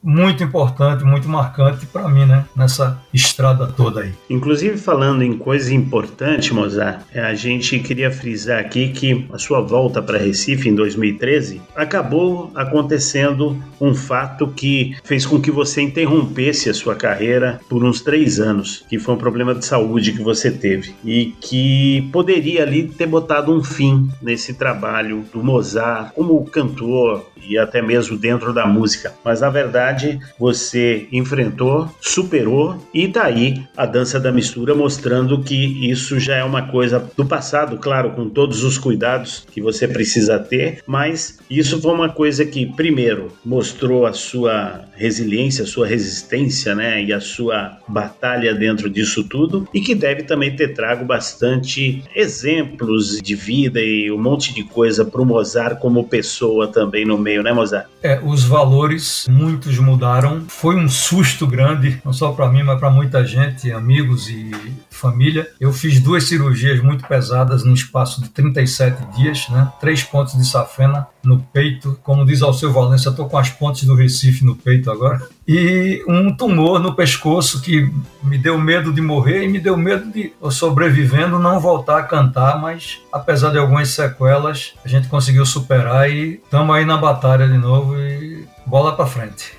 muito importante, muito marcante para mim, né? Nessa estrada toda aí. Inclusive, falando em coisa importante, Mozart, a gente queria frisar aqui que a sua volta para Recife em dois mil e treze acabou acontecendo um fato que fez com que você interrompesse a sua carreira por uns três anos, que foi um problema de saúde que você teve e que poderia ali ter botado um fim nesse trabalho do Mozart como cantor e até mesmo dentro da música. Mas na verdade você enfrentou, superou e tá aí a dança da mistura mostrando que isso já é uma coisa do passado, claro, com todos os cuidados que você precisa ter, mas isso foi uma coisa que primeiro mostrou a sua resiliência, a sua resistência, né, e a sua batalha dentro disso tudo, e que deve também ter trago bastante exemplos de vida e um monte de coisa para o Mozart como pessoa também no meio, né, Mozart? É, os valores, muitos mudaram. Foi um susto grande, não só para mim, mas para muita gente, amigos e família. Eu fiz duas cirurgias muito pesadas no espaço de trinta e sete dias, né? Três pontos de safena no peito, como diz Alceu Valença, eu tô com as pontes do Recife no peito agora, e um tumor no pescoço que me deu medo de morrer e me deu medo de, eu sobrevivendo, não voltar a cantar, mas apesar de algumas sequelas, a gente conseguiu superar e estamos aí na batalha de novo e bola para frente.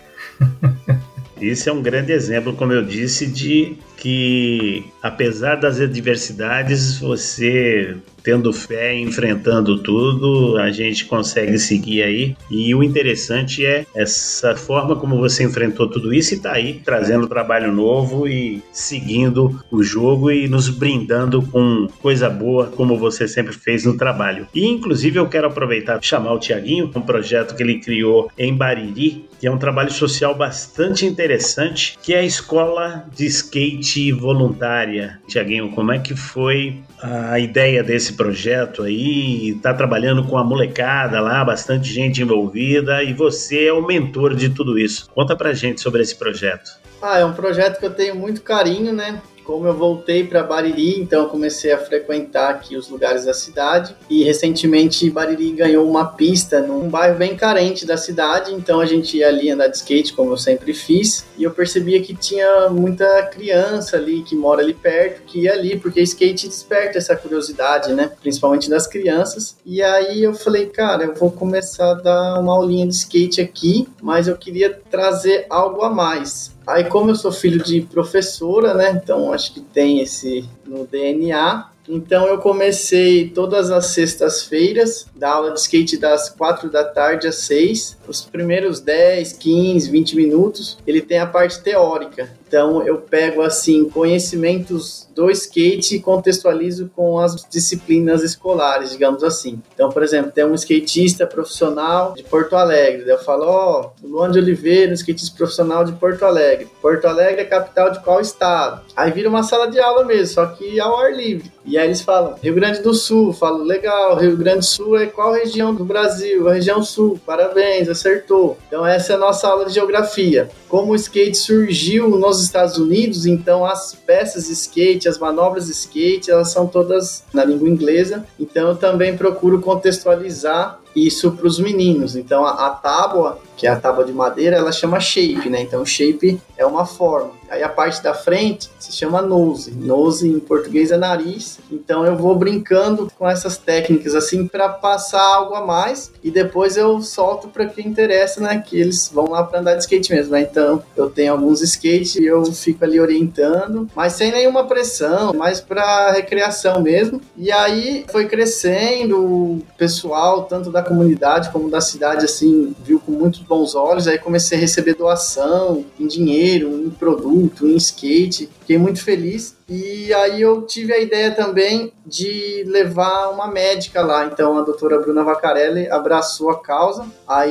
Esse é um grande exemplo, como eu disse, de que apesar das adversidades, você tendo fé, enfrentando tudo, a gente consegue seguir aí. E o interessante é essa forma como você enfrentou tudo isso e tá aí trazendo trabalho novo e seguindo o jogo e nos brindando com coisa boa, como você sempre fez no trabalho. E inclusive eu quero aproveitar e chamar o Tiaguinho, um projeto que ele criou em Bariri, que é um trabalho social bastante interessante, que é a Escola de Skate Voluntária. Tiaguinho, como é que foi a ideia desse projeto aí? Tá trabalhando com a molecada lá, bastante gente envolvida, e você é o mentor de tudo isso. Conta pra gente sobre esse projeto. Ah, é um projeto que eu tenho muito carinho, né? Como eu voltei para Bariri, então eu comecei a frequentar aqui os lugares da cidade, e recentemente Bariri ganhou uma pista num bairro bem carente da cidade, então a gente ia ali andar de skate, como eu sempre fiz, e eu percebia que tinha muita criança ali, que mora ali perto, que ia ali, porque skate desperta essa curiosidade, né, principalmente das crianças, e aí eu falei, cara, eu vou começar a dar uma aulinha de skate aqui, mas eu queria trazer algo a mais. Aí, como eu sou filho de professora, né, então acho que tem esse no D N A, então eu comecei todas as sextas-feiras, dar aula de skate das quatro da tarde às seis, os primeiros dez, quinze, vinte minutos, ele tem a parte teórica, então eu pego assim conhecimentos do skate e contextualizo com as disciplinas escolares, digamos assim. Então, por exemplo, tem um skatista profissional de Porto Alegre, daí eu falo, ó, oh, Luan de Oliveira, um skatista profissional de Porto Alegre. Porto Alegre é capital de qual estado? Aí vira uma sala de aula mesmo, só que ao ar livre. E aí eles falam, Rio Grande do Sul, eu falo, legal, Rio Grande do Sul é qual região do Brasil? A região sul, parabéns, acertou. Então essa é a nossa aula de geografia. Como o skate surgiu nos Estados Unidos, então as peças de skate, as manobras de skate, elas são todas na língua inglesa, então eu também procuro contextualizar isso para os meninos. Então a, a tábua, que é a tábua de madeira, ela chama shape, né? Então shape é uma forma. Aí a parte da frente se chama nose. Nose em português é nariz. Então eu vou brincando com essas técnicas assim para passar algo a mais e depois eu solto para quem interessa, né? Que eles vão lá para andar de skate mesmo, né? Então eu tenho alguns skates e eu fico ali orientando, mas sem nenhuma pressão, mais para recreação mesmo. E aí foi crescendo, o pessoal, tanto da comunidade como da cidade, assim, viu com muitos bons olhos. Aí comecei a receber doação em dinheiro, em produto, em skate. Fiquei muito feliz. E aí eu tive a ideia também de levar uma médica lá. Então a doutora Bruna Vaccarelli abraçou a causa.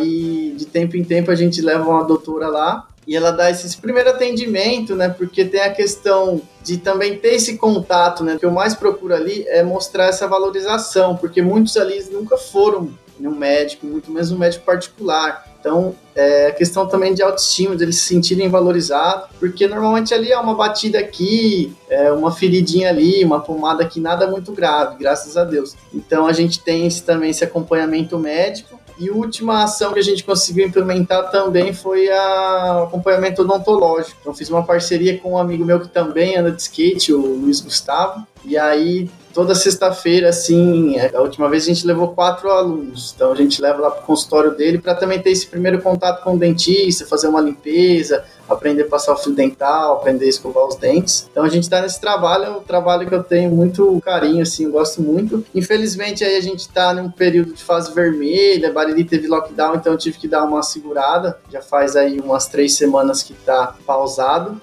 Aí de tempo em tempo a gente leva uma doutora lá e ela dá esse primeiro atendimento, né? Porque tem a questão de também ter esse contato, né? O que eu mais procuro ali é mostrar essa valorização, porque muitos ali nunca foram num médico, muito menos um médico particular. Então, é a questão também de autoestima, de eles se sentirem valorizados, porque normalmente ali é uma batida aqui, é uma feridinha ali, uma pomada aqui, nada muito grave, graças a Deus. Então, a gente tem esse, também esse acompanhamento médico, E a última ação que a gente conseguiu implementar também foi a acompanhamento odontológico. Então fiz uma parceria com um amigo meu que também anda de skate, o Luiz Gustavo, e aí toda sexta-feira, assim, a última vez a gente levou quatro alunos, então a gente leva lá pro consultório dele para também ter esse primeiro contato com o dentista, fazer uma limpeza, aprender a passar o fio dental, aprender a escovar os dentes. Então a gente tá nesse trabalho, é um trabalho que eu tenho muito carinho, assim, eu gosto muito. Infelizmente aí a gente tá num período de fase vermelha, Bariri teve lockdown, então eu tive que dar uma segurada, já faz aí umas três semanas que tá pausado,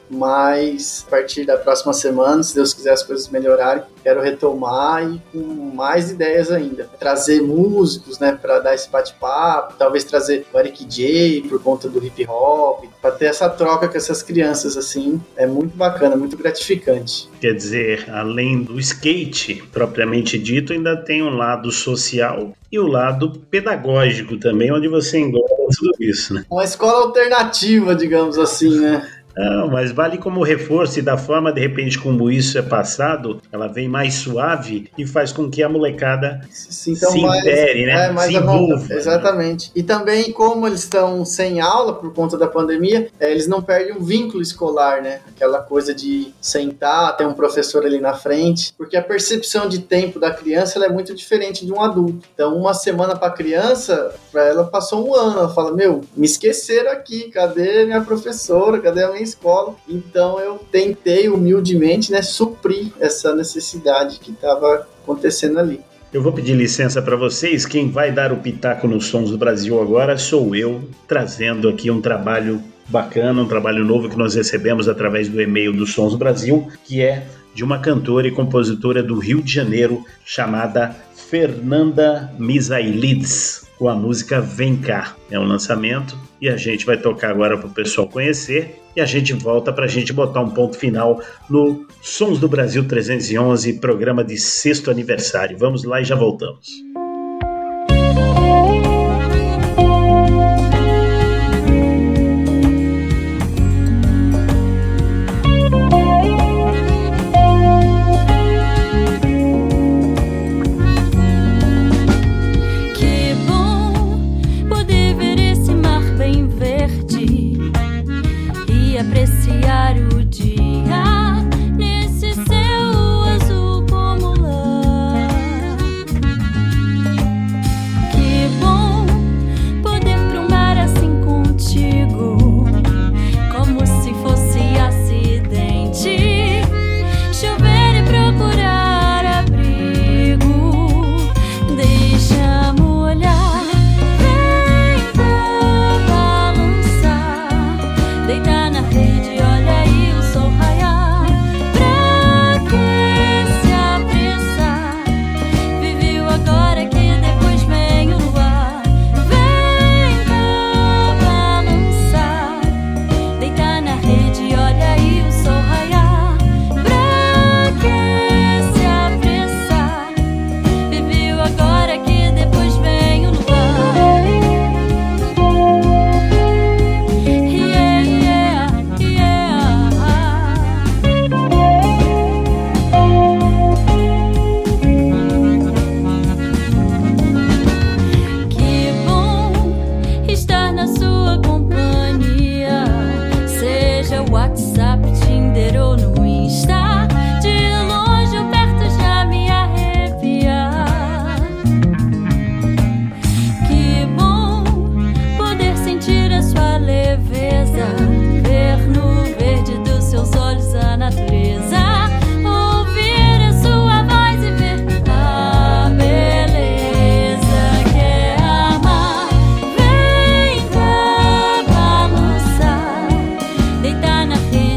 mas a partir da próxima semana, se Deus quiser as coisas melhorarem, quero retomar e com mais ideias ainda. Trazer músicos, né, para dar esse bate-papo, talvez trazer o Eric J por conta do hip hop, para ter essa troca com essas crianças, assim, é muito bacana, muito gratificante. Quer dizer, além do skate propriamente dito, ainda tem um lado social e o lado pedagógico também, onde você engloba tudo isso, né? Uma escola alternativa, digamos assim, né? Não, mas vale como reforço e da forma, de repente, como isso é passado, ela vem mais suave e faz com que a molecada se, então, se mais, intere, né? É, mais se envolva. Exatamente. E também, como eles estão sem aula por conta da pandemia, é, eles não perdem um vínculo escolar, né? Aquela coisa de sentar, ter um professor ali na frente, porque a percepção de tempo da criança ela é muito diferente de um adulto. Então, uma semana para a criança, para ela passou um ano, ela fala, meu, me esqueceram aqui, cadê minha professora, cadê a minha escola? Então eu tentei humildemente, né, suprir essa necessidade que estava acontecendo ali. Eu vou pedir licença para vocês, quem vai dar o pitaco nos Sons do Brasil agora sou eu, trazendo aqui um trabalho bacana, um trabalho novo que nós recebemos através do e-mail do Sons do Brasil, que é de uma cantora e compositora do Rio de Janeiro chamada Fernanda Misailides, com a música Vem Cá. É um lançamento e a gente vai tocar agora para o pessoal conhecer e a gente volta para a gente botar um ponto final no Sons do Brasil trezentos e onze, programa de sexto aniversário. Vamos lá e já voltamos. Apreciar o dia nesse céu azul como lá. Que bom poder pro mar assim contigo, como se fosse acidente, chover e procurar abrigo. Deixa molhar, vem balançar, deitar na rede, olha aí o sol raiar. Pra que se apressar? Vive o agora que depois vem o luar. Vem cá balançar, deitar na rede, olha aí o sol raiar. Pra que se apressar? Vive o agora que depois vem o luar. WhatsApp, Tinder ou no Insta, de longe ou perto já me arrepia. Que bom poder sentir a sua leveza, ver no verde dos seus olhos a natureza, ouvir a sua voz e ver a beleza que é amar. Vem cá balançar, deitar na rede,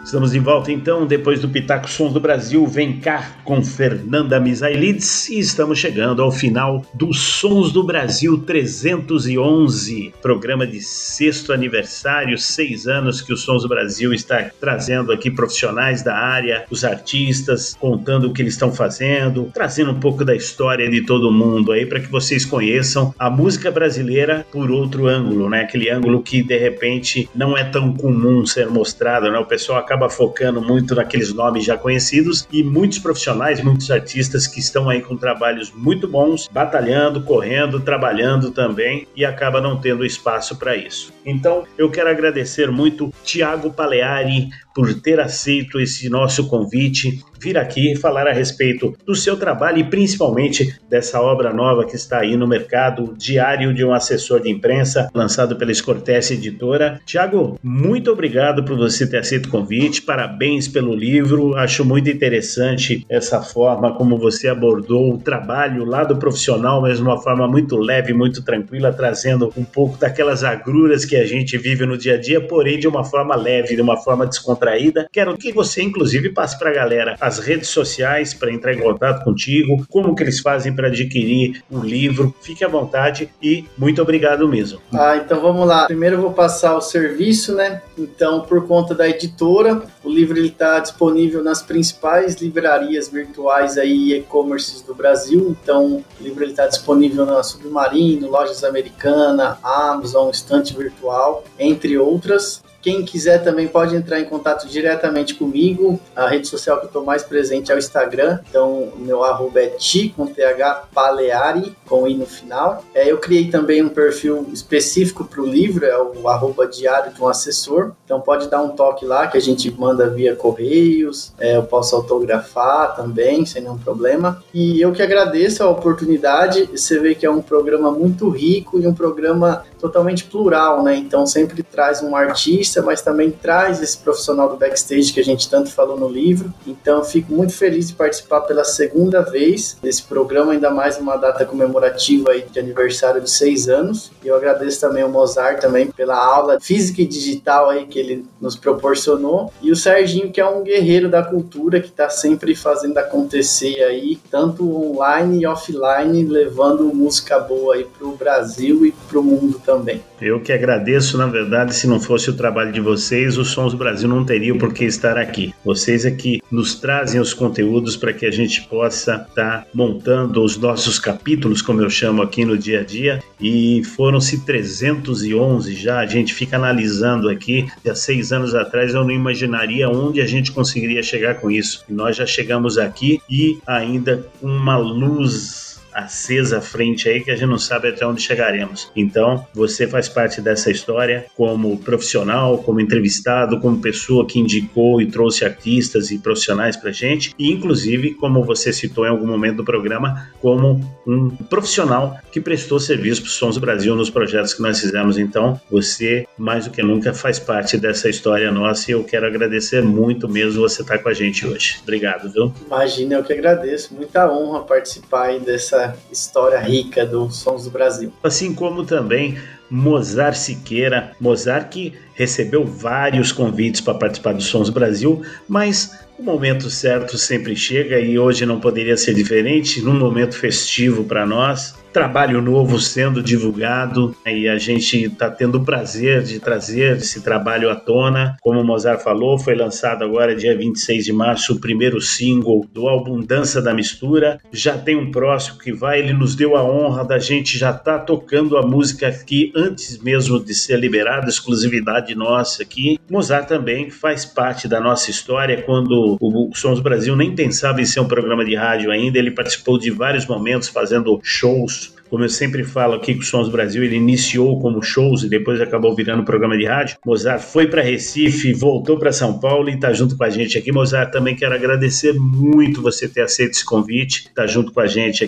Estamos de volta então, depois do Pitaco Sons do Brasil, Vem Cá com Fernanda Misailides, e estamos chegando ao final do Sons do Brasil trezentos e onze, programa de sexto aniversário, seis anos que o Sons do Brasil está trazendo aqui profissionais da área, os artistas, contando o que eles estão fazendo, trazendo um pouco da história de todo mundo aí para que vocês conheçam a música brasileira por outro ângulo, né? Aquele ângulo que de repente não é tão comum ser mostrado, né? O pessoal acaba focando muito naqueles nomes já conhecidos e muitos profissionais, muitos artistas que estão aí com trabalhos muito bons, batalhando, correndo, trabalhando também e acaba não tendo espaço para isso. Então, eu quero agradecer muito Tiago Paleari por ter aceito esse nosso convite, vir aqui falar a respeito do seu trabalho e principalmente dessa obra nova que está aí no mercado, Diário de um Assessor de Imprensa, lançado pela Escortece Editora. Tiago, muito obrigado por você ter aceito o convite, parabéns pelo livro, acho muito interessante essa forma como você abordou o trabalho lá do profissional, mas de uma forma muito leve, muito tranquila, trazendo um pouco daquelas agruras que a gente vive no dia a dia, porém de uma forma leve, de uma forma descontraída. Quero que você, inclusive, passe para a galera as redes sociais para entrar em contato contigo, como que eles fazem para adquirir o livro. Fique à vontade e muito obrigado mesmo. Ah, então vamos lá. Primeiro eu vou passar o serviço, né? Então, por conta da editora, o livro está disponível nas principais livrarias virtuais aí e e-commerces do Brasil. Então, o livro está disponível na Submarino, Lojas Americanas, Amazon, Estante Virtual, entre outras. Quem quiser também pode entrar em contato diretamente comigo. A rede social que eu estou mais presente é o Instagram. Então, o meu arroba é ti, com th, paleari, com i no final. É, eu criei também um perfil específico para o livro, é o arroba diário de um assessor. Então, pode dar um toque lá, que a gente manda via correios. É, eu posso autografar também, sem nenhum problema. E eu que agradeço a oportunidade. Você vê que é um programa muito rico e um programa totalmente plural, né? Então, sempre traz um artista, mas também traz esse profissional do backstage que a gente tanto falou no livro. Então, eu fico muito feliz de participar pela segunda vez desse programa, ainda mais uma data comemorativa aí de aniversário de seis anos. E eu agradeço também ao Mozart também pela aula física e digital aí que ele nos proporcionou. E o Serginho, que é um guerreiro da cultura, que está sempre fazendo acontecer aí, tanto online e offline, levando música boa aí para o Brasil e para o mundo também. Eu que agradeço, na verdade, se não fosse o trabalho de vocês, o Sons do Brasil não teria por que estar aqui. Vocês é que nos trazem os conteúdos para que a gente possa estar tá montando os nossos capítulos, como eu chamo aqui no dia a dia, e foram-se trezentos e onze já, a gente fica analisando aqui, há seis anos atrás eu não imaginaria onde a gente conseguiria chegar com isso. E nós já chegamos aqui e ainda com uma luz acesa à frente aí que a gente não sabe até onde chegaremos. Então, você faz parte dessa história como profissional, como entrevistado, como pessoa que indicou e trouxe artistas e profissionais pra gente, e inclusive, como você citou em algum momento do programa, como um profissional que prestou serviço pro Sons do Brasil nos projetos que nós fizemos. Então, você, mais do que nunca, faz parte dessa história nossa e eu quero agradecer muito mesmo você estar com a gente hoje. Obrigado, viu? Imagina, eu que agradeço. Muita honra participar aí dessa história rica do Sons do Brasil. Assim como também Mozart Siqueira, Mozart que recebeu vários convites para participar do Sons do Brasil, mas o momento certo sempre chega e hoje não poderia ser diferente, num momento festivo para nós, trabalho novo sendo divulgado e a gente está tendo o prazer de trazer esse trabalho à tona. Como o Mozart falou, foi lançado agora dia vinte e seis de março o primeiro single do álbum Dança da Mistura, já tem um próximo que vai, ele nos deu a honra da gente já estar tá tocando a música aqui antes mesmo de ser liberada, exclusividade nossa aqui. Mozart também faz parte da nossa história. Quando o Sons do Brasil nem pensava em ser um programa de rádio ainda, ele participou de vários momentos fazendo shows. Como eu sempre falo aqui que o Sons do Brasil, ele iniciou como shows e depois acabou virando programa de rádio. Mozart foi para Recife, voltou para São Paulo e está junto com a gente aqui. Mozart, também quero agradecer muito você ter aceito esse convite, tá junto com a gente aqui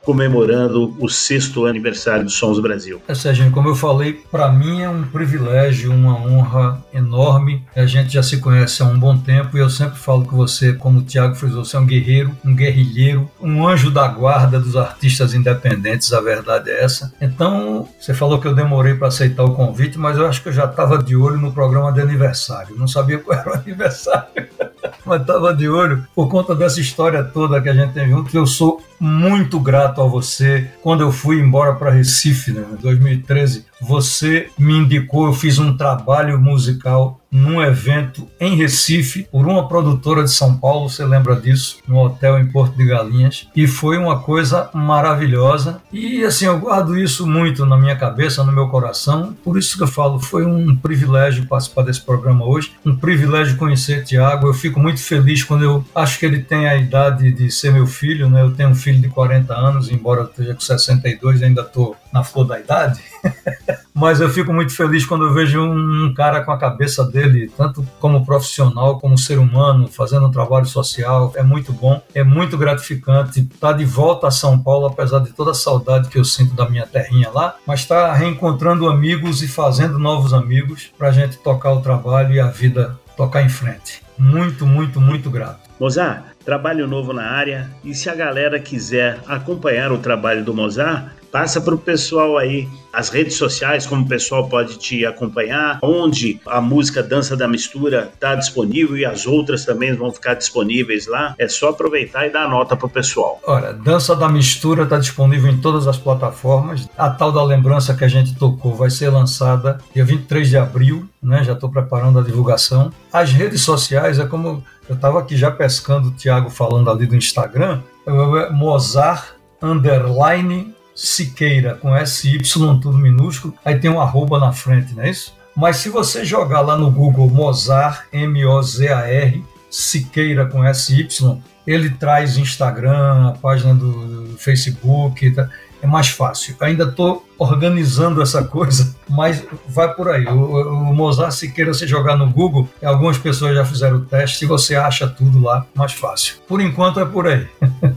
comemorando o sexto aniversário do Sons do Brasil. É, Serginho, como eu falei, para mim é um privilégio, uma honra enorme. A gente já se conhece há um bom tempo e eu sempre falo que você, como o Tiago frisou, você é um guerreiro, um guerrilheiro, um anjo da guarda dos artistas independentes, a verdade é essa. Então, você falou que eu demorei para aceitar o convite, mas eu acho que eu já estava de olho no programa de aniversário. Não sabia qual era o aniversário, mas estava de olho por conta dessa história toda que a gente tem junto. Eu sou muito grato a você. Quando eu fui embora para Recife, né, em dois mil e treze, você me indicou, eu fiz um trabalho musical num evento em Recife por uma produtora de São Paulo, você lembra disso, no hotel em Porto de Galinhas, e foi uma coisa maravilhosa. E assim, eu guardo isso muito na minha cabeça, no meu coração, por isso que eu falo, foi um privilégio participar desse programa hoje, um privilégio conhecer Tiago. Eu fico muito feliz quando eu acho que ele tem a idade de ser meu filho, né? Eu tenho um filho de quarenta anos, embora eu esteja com sessenta e dois, ainda estou na flor da idade. Mas eu fico muito feliz quando eu vejo um, um cara com a cabeça dele, tanto como profissional, como ser humano, fazendo um trabalho social. É muito bom, é muito gratificante estar de volta a São Paulo, apesar de toda a saudade que eu sinto da minha terrinha lá, mas estar reencontrando amigos e fazendo novos amigos para a gente tocar o trabalho e a vida tocar em frente. Muito, muito, muito grato. Mozart, trabalho novo na área, e se a galera quiser acompanhar o trabalho do Mozart, passa para o pessoal aí as redes sociais, como o pessoal pode te acompanhar, onde a música Dança da Mistura está disponível e as outras também vão ficar disponíveis lá. É só aproveitar e dar a nota para o pessoal. Olha, Dança da Mistura está disponível em todas as plataformas. A tal da lembrança que a gente tocou vai ser lançada dia vinte e três de abril, né? Já estou preparando a divulgação. As redes sociais, é como eu estava aqui já pescando o Tiago falando ali do Instagram, Mozart underline Siqueira, com S Y, tudo minúsculo, aí tem um arroba na frente, não é isso? Mas se você jogar lá no Google Mozart, M O Z A R, Siqueira com S Y, ele traz Instagram, a página do Facebook, tá? É mais fácil. Ainda estou organizando essa coisa, mas vai por aí. O, o Mozart Siqueira, se jogar no Google, algumas pessoas já fizeram o teste e você acha tudo lá mais fácil. Por enquanto é por aí.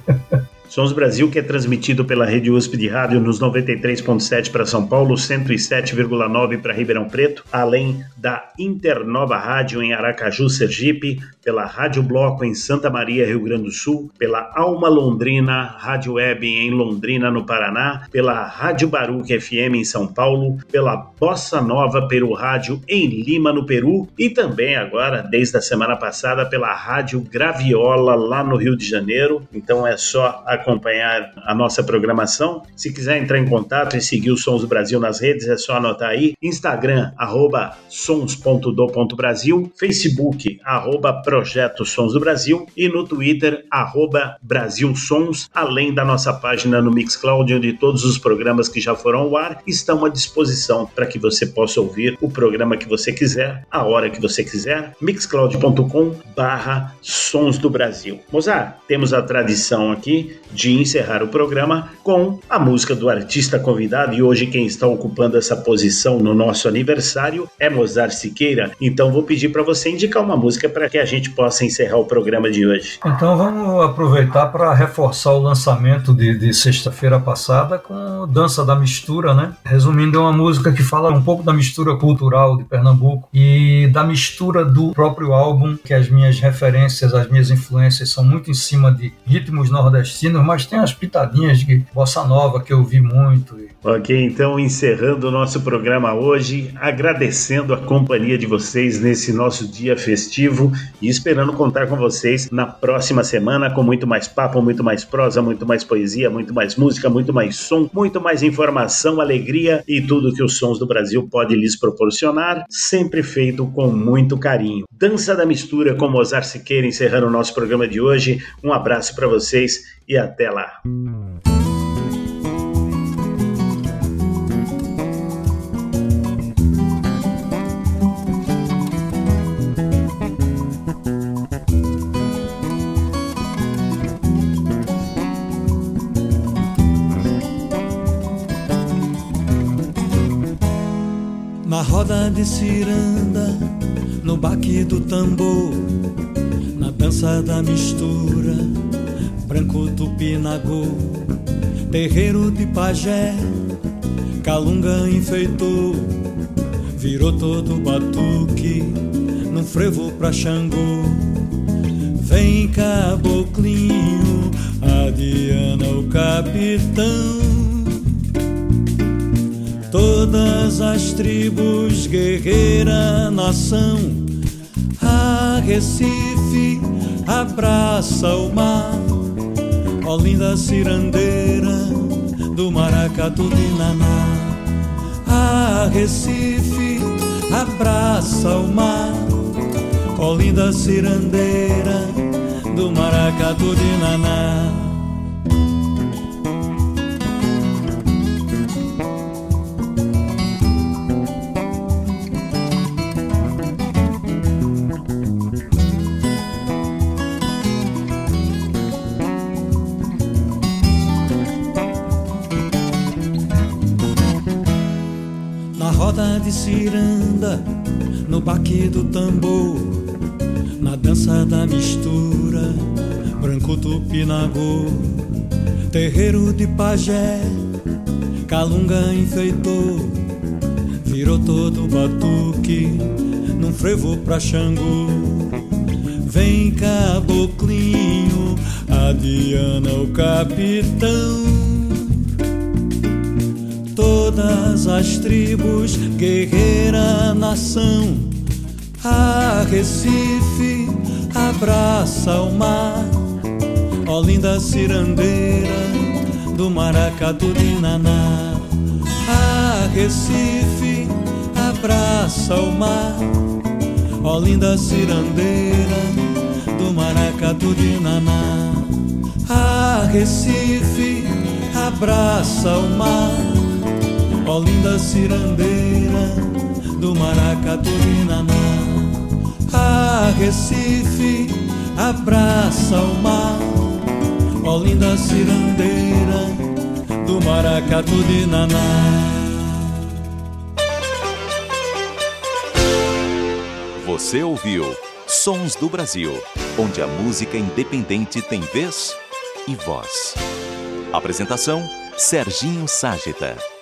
Sons Brasil, que é transmitido pela Rede U S P de Rádio nos noventa e três ponto sete para São Paulo, cento e sete vírgula nove para Ribeirão Preto, além da Internova Rádio em Aracaju, Sergipe, pela Rádio Bloco em Santa Maria, Rio Grande do Sul, pela Alma Londrina Rádio Web em Londrina, no Paraná, pela Rádio Baruch F M em São Paulo, pela Bossa Nova Peru Rádio em Lima, no Peru, e também agora, desde a semana passada, pela Rádio Graviola lá no Rio de Janeiro. Então é só acompanhar a nossa programação. Se quiser entrar em contato e seguir o Sons do Brasil nas redes, é só anotar aí: Instagram, arroba sons ponto do ponto brasil, Facebook, arroba Projeto Sons do Brasil, e no Twitter, arroba Brasil Sons, além da nossa página no Mixcloud, onde todos os programas que já foram ao ar estão à disposição para que você possa ouvir o programa que você quiser, a hora que você quiser, mixcloud ponto com barra Sons do Brasil. Mozart, temos a tradição aqui de encerrar o programa com a música do artista convidado, e hoje quem está ocupando essa posição no nosso aniversário é Mozart Siqueira. Então vou pedir para você indicar uma música para que a gente possa encerrar o programa de hoje. Então vamos aproveitar para reforçar o lançamento de, de sexta-feira passada com Dança da Mistura, né? Resumindo, é uma música que fala um pouco da mistura cultural de Pernambuco e da mistura do próprio álbum, que as minhas referências, as minhas influências são muito em cima de ritmos nordestinos, mas tem as pitadinhas de bossa nova que eu vi muito. Ok, então encerrando o nosso programa hoje, agradecendo a companhia de vocês nesse nosso dia festivo e esperando contar com vocês na próxima semana com muito mais papo, muito mais prosa, muito mais poesia, muito mais música, muito mais som, muito mais informação, alegria e tudo que os Sons do Brasil pode lhes proporcionar, sempre feito com muito carinho. Dança da Mistura com Mozart Siqueira, encerrando o nosso programa de hoje. Um abraço para vocês e até lá. Na roda de ciranda, no baque do tambor, na dança da mistura, branco tupinagô, terreiro de pajé, Calunga enfeitou, virou todo batuque, num frevo pra Xangô. Vem caboclinho, a Diana o capitão. Todas as tribos, guerreira nação, a Recife abraça o mar. Ó linda cirandeira do maracatu de Naná. A Recife abraça o mar. Ó linda cirandeira do maracatu de Naná. Na roda de ciranda, no baque do tambor, na dança da mistura, branco tupinagô, terreiro de pajé, Calunga enfeitou, virou todo batuque, num frevo pra Xangô. Vem caboclinho, a Diana o capitão. Todas as tribos, guerreira nação, a Recife abraça o mar. Ó linda cirandeira do maracatu de Naná. A Recife abraça o mar. Ó linda cirandeira do maracatu de Naná. A Recife abraça o mar. Ó linda cirandeira do maracatu de Naná. A Recife abraça o mar. Ó linda cirandeira do maracatu de Naná. Você ouviu Sons do Brasil, onde a música independente tem vez e voz. Apresentação: Serginho Ságita.